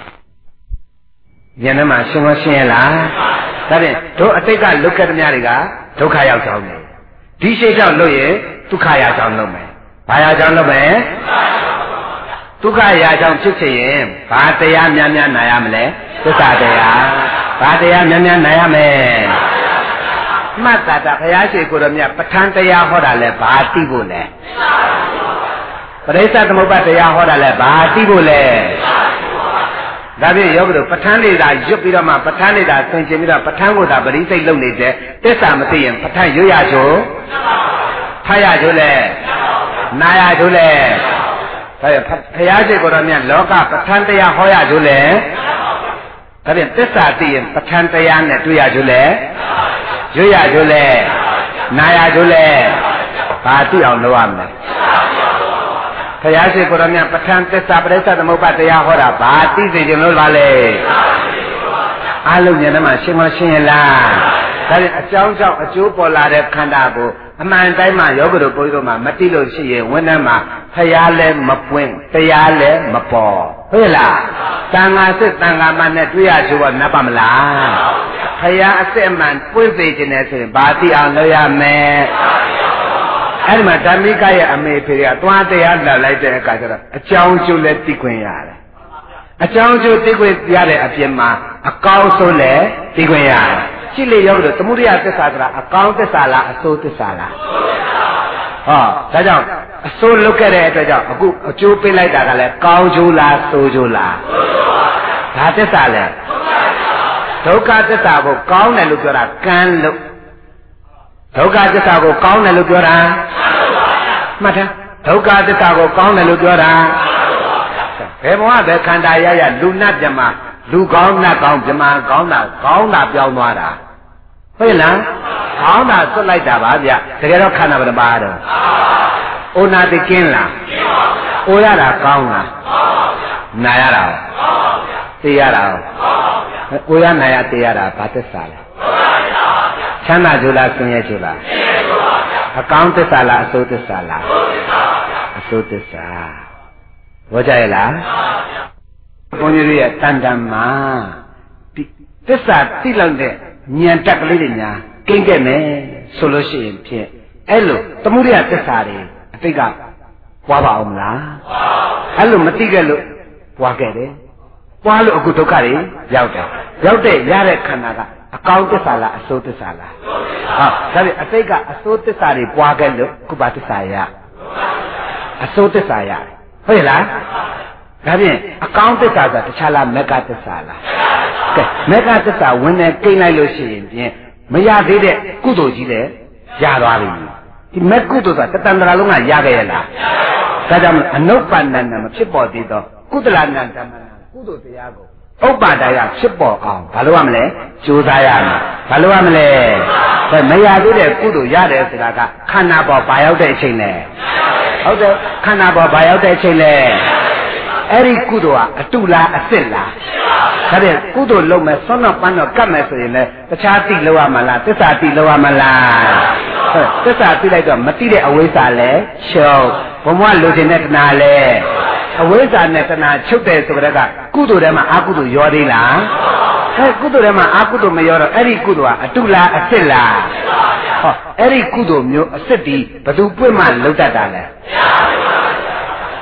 ဉာဏ်နဲ့မှရှင်းမရှင်းရလားဒါဖြင့်တို့အတိတ်ကလုတ်ခဲ့သမျှတွေကဒုက္ခရောက်ကြောင်းလေဒီရှိကြောင့်လုတ်ရင်ဒုက္ခရကြောင်းလုပ်မယ်ဘာရကြောင်းလုပ်မယ်ဒုက္ခရာကြောင့်ဖြစ်ချင်ရင်ဘာတရားများများနာရမလဲသစ္စာတရားဘာတရားများများနာရမယ်မှတ်တာတာဘုရားရှိခိုးတော်မြတ်ပဋ္ဌာန်းတရားဟောတာလဲဘာသိဖို့လဲပရိစ္ဆသမုပ္ပါတရားဟောတာလဲဘာသိဖို့လဲဒါဖြင့်ယောဂီတို့ပဋ္ဌာန်းလေးသာရွတ်ပြီးတော့မှပဋ္ဌာန်းလေးသာသင်ကျင်ပြီးတော့ပဋ္ဌာန်းကိုသာပရိစိတ်လုပ်နေတဲ့သစ္စာမသိရင်ပဋ္ဌာန်းရွတ်ရချို့ထားရချို့လဲနာရချို့လဲဒါဖြင့်ဘုရားရှိခိုးတော်မြတ်လောကပဋ္ဌာန်းတရားဟောရချို့လဲဒါဖြင့်သစ္စာသိရင်ပဋ္ဌာန်းတရားနဲ့တွေ့ရချို့လဲရွတ်ရချို့လဲနာရချို့လဲဘာသိအောင်လုပ်ရမလဲဘုရားရှိခိုးတော်မြတ်ပဋ္ဌာန်းသစ္စာပရိစ္ဆသမုပ္ပါတရားဟောတာဘာသိစေခြင်းလို့ပါလဲအားလုံးဉာဏ်နဲ့မှရှင်းမရှင်းလားဒါဖြင့်အကြောင်းကြောင့်အကျိုးပေါ်လာတဲ့ခန္ဓာကိုအမှန်တိုင်းမှယောဂတို့ပုရိသောမှာမတိလို့ရှိရင်ဝိနည်းမှာဖျားလဲမပွင့်တရားလဲမပေါ်ဟုတ်လားတန်ဃာစစ်တန်ဃာမနဲ့တွေ့ရချိုးတော့နတ်ပါမလားဖျားအစစ်အမှန်ပွင့်စေခြင်းနဲ့ဆိုရင်ဘာသိအောင်လုပ်ရမယ်အဲ့ဒီမှာဓမ္မိကရဲ့အမေဖေကသွားတရားလာလိုက်တဲ့အခါကျတော့အကြောင်းကျိုးလဲသိခွင့်ရတယ်အကြောင်းကျိုးသိခွင့်ရတဲ့အပြင်မှာအကောင်းဆုံးလဲသိခွင့်ရတယ်ရှိလေရောက်တော့သမုဒိယသစ္စာဆိုတာအကောင်းသစ္စာလားအဆိုးသစ္စာလားဟောဒါကြောင့်အဆိုးလုပ်ခဲ့တဲ့အတွက်ကြောင့်အခုအကျိုးပေးလိုက်တာကလည်းကောင်းကျိုးလားဆိုးကျိုးလားဒါသစ္စာလဲဒုက္ခသစ္စာကိုကောင်းတယ်လို့ပြောတာကံလို့ဒုက္ခသစ္စာကိုကောင်းတယ်လို့ပြောတာမှတ်ထားဒုက္ခသစ္စာကိုကောင်းတယ်လို့ပြောတာဘယ်ဘဝပဲခန္ဓာရရလူနတ်ပြမလူကောင်းနတ်ကောင်းပြမကောင်းတာကောင်းတာပြောင်းသွားတာဟုတ်လားကောင်းတာစွတ်လိုက်တာပါဗျတကယ်တော့ခန္ဓာဘယ်နှပါတော့အိုနာတိကင်းလားအိုရတာကောင်းလားနာရတာသိရတာအိုရနာရသိရတာဘာသစ္စာလဲချမ်းသာကြလားဆင်းရဲကြလားအကောင်းသစ္စာလားအဆိုးသစ္စာလားအဆိုးသစ္စာဘောကြရလားဘုန်းကြီးတို့ရဲ့တန်တန်မှာသစ္စာသိလောက်တဲ့ဉာဏ်တက်ကလေးတွေညာကိန်းခဲ့မယ်ဆိုလို့ရှိရင်ဖြင့်အဲ့လိုသမုဒိယသစ္စာတွေအတိတ်ကပွားပါအောင်မလားအဲ့လိုမသိခဲ့လို့ပွားခဲ့တယ်ပွားလို့အခုဒုက္ခတွေရောက်တယ်ရောက်တဲ့ရတဲ့ခန္ဓာကအကောင်းသစ္စာလားအဆိုးသစ္စာလားဟာဒါဖြင့်အတိတ်ကအဆိုးသစ္စာတွေပွားခဲ့လို့ခုပါသစ္စာရအဆိုးသစ္စာရဟုတ်လားဒါဖြင့်အကောင်းသစ္စာဆိုတာတခြားလားမေဃသစ္စာလားကဲမေဃသစ္စာဝင်နေကိန်းလိုက်လို့ရှိရင်ဖြင့်မရသေးတဲ့ကုသိုလ်ကြီးလည်းရသွားပြီဒီမေကုသိုလ်ဆိုတာတတန္တရာလုံးကရခဲ့ရလားဒါကြောင့်အနုပ္ပန္နမဖြစ်ပေါ်သေးတော့ကုသလနာဓမ္မနာကုသိုလ်တရားကိုဥပ္ပါဒယဖြစ်ပေါ်အောင်ဘာလို့ရမလဲကြိုးစားရမယ်ဘာလို့ရမလဲဒါမရသေးတဲ့ကုသိုလ်ရတယ်ဆိုတာကခန္ဓာပေါ်ဘာရောက်တဲ့အချိန်လဲဟုတ်တယ်ခန္ဓာပေါ်ဘာရောက်တဲ့အချိန်လဲအဲ့ဒီကုသိုလ်ကအတုလားအစစ်လားဒါဖြင့်ကုသိုလ်လုပ်မယ်ဆွမ်းတော့ပန်းတော့ကတ်မယ်ဆိုရင်လည်းတခြားတိလောက်ရမလားသစ္စာတိလောက်ရမလားဟုတ်သစ္စာတိလိုက်တော့မတိတဲ့အဝိဇ္ဇာလည်းရှုံးဘုံဘဝလိုချင်တဲ့တဏှာလည်းအဝိဇ္ဇာနဲ့တဏှာချုပ်တယ်ဆိုကြတဲ့ကကုသိုလ်ထဲမှာအကုသိုလ်ရောသေးလားအဲကုသိုလ်ထဲမှာအကုသိုလ်မရောတော့အဲ့ဒီကုသိုလ်ကအတုလားအစစ်လားဟောအဲ့ဒီကုသိုလ်မျိုးအစစ်ဒီဘယ်သူပွင့်မှလောက်တတ်တာလဲ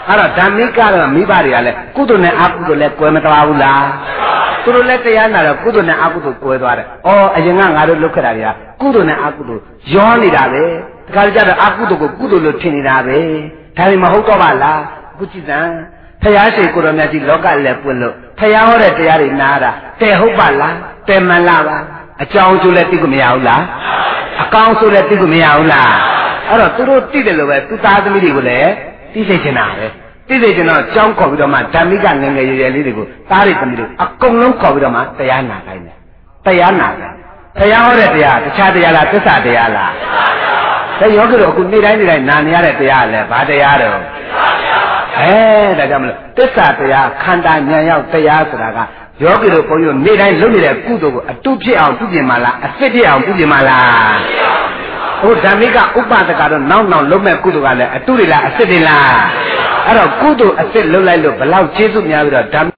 အဲ့တော့ဓမ္မိကတော့မိဘတွေကလည်းကုသိုလ်နဲ့အကုသိုလ်လည်းကွယ်မသွားဘူးလားသူတို့လည်းတရားနာတော့ကုသိုလ်နဲ့အကုသိုလ်ကွယ်သွားတယ်။အော်အရင်ကငါတို့လုပ်ခဲ့တာတွေကကုသိုလ်နဲ့အကုသိုလ်ရောနေတာပဲ။ဒါကြတော့အကုသိုလ်ကိုကုသိုလ်လို့ထင်နေတာပဲ။ဒါပေမဲ့မဟုတ်တော့ပါလား။ကုจิตံဖယားရှိကိုတော်မြတ်ကြီးလောကလည်းပွင့်လို့ဖယားဟောတဲ့တရားတွေနားတာတဲ့ဟုတ်ပါလား။တဲ့မှန်လားပါ။အကြောင်းကျိုးလည်းသိကိုမရဘူးလား။အကောင်းဆိုလည်းသိကိုမရဘူးလား။အဲ့တော့သူတို့သိတယ်လို့ပဲသူသားသမီးတွေကိုလည်းသိစေချင်တာပဲ။သိစေချင်တော့ကြောင်းခေါ်ပြီးတော့မှဓမ္မိကငယ်ငယ်ရွယ်ရွယ်လေးတွေကိုသားတွေသမီးတွေအကုန်လုံးခေါ်ပြီးတော့မှတရားနာခိုင်းတယ်။တရားနာတယ်။တရားဟောတဲ့တရားတခြားတရားလားသစ္စာတရားလား။ဒါယောဂီတို့အခုနေ့တိုင်းနေ့တိုင်းနာနေရတဲ့တရားလဲဘာတရားတော့အဲဒါကြောင့်မလို့သစ္စာတရားခန္ဓာဉာဏ်ရောက်တရားဆိုတာကယောဂီတို့ဘုန်းကြီးတို့နေ့တိုင်းလုပ်နေတဲ့ကုသိုလ်ကိုအတုဖြစ်အောင်ပြုပြင်မှလားအစစ်ဖြစ်အောင်ပြုပြင်မှလားဟိုဓမ္မိကဥပဒကတော့နောက်နောက်လုံးမဲ့ကုသိုလ်ကလည်းအတုတွေလားအစစ်တွေလားအဲ့တော့ကုသိုလ်အစစ်လုပ်လိုက်လို့ဘလောက်ကျေးဇူးများပြီးတော့ဓမ္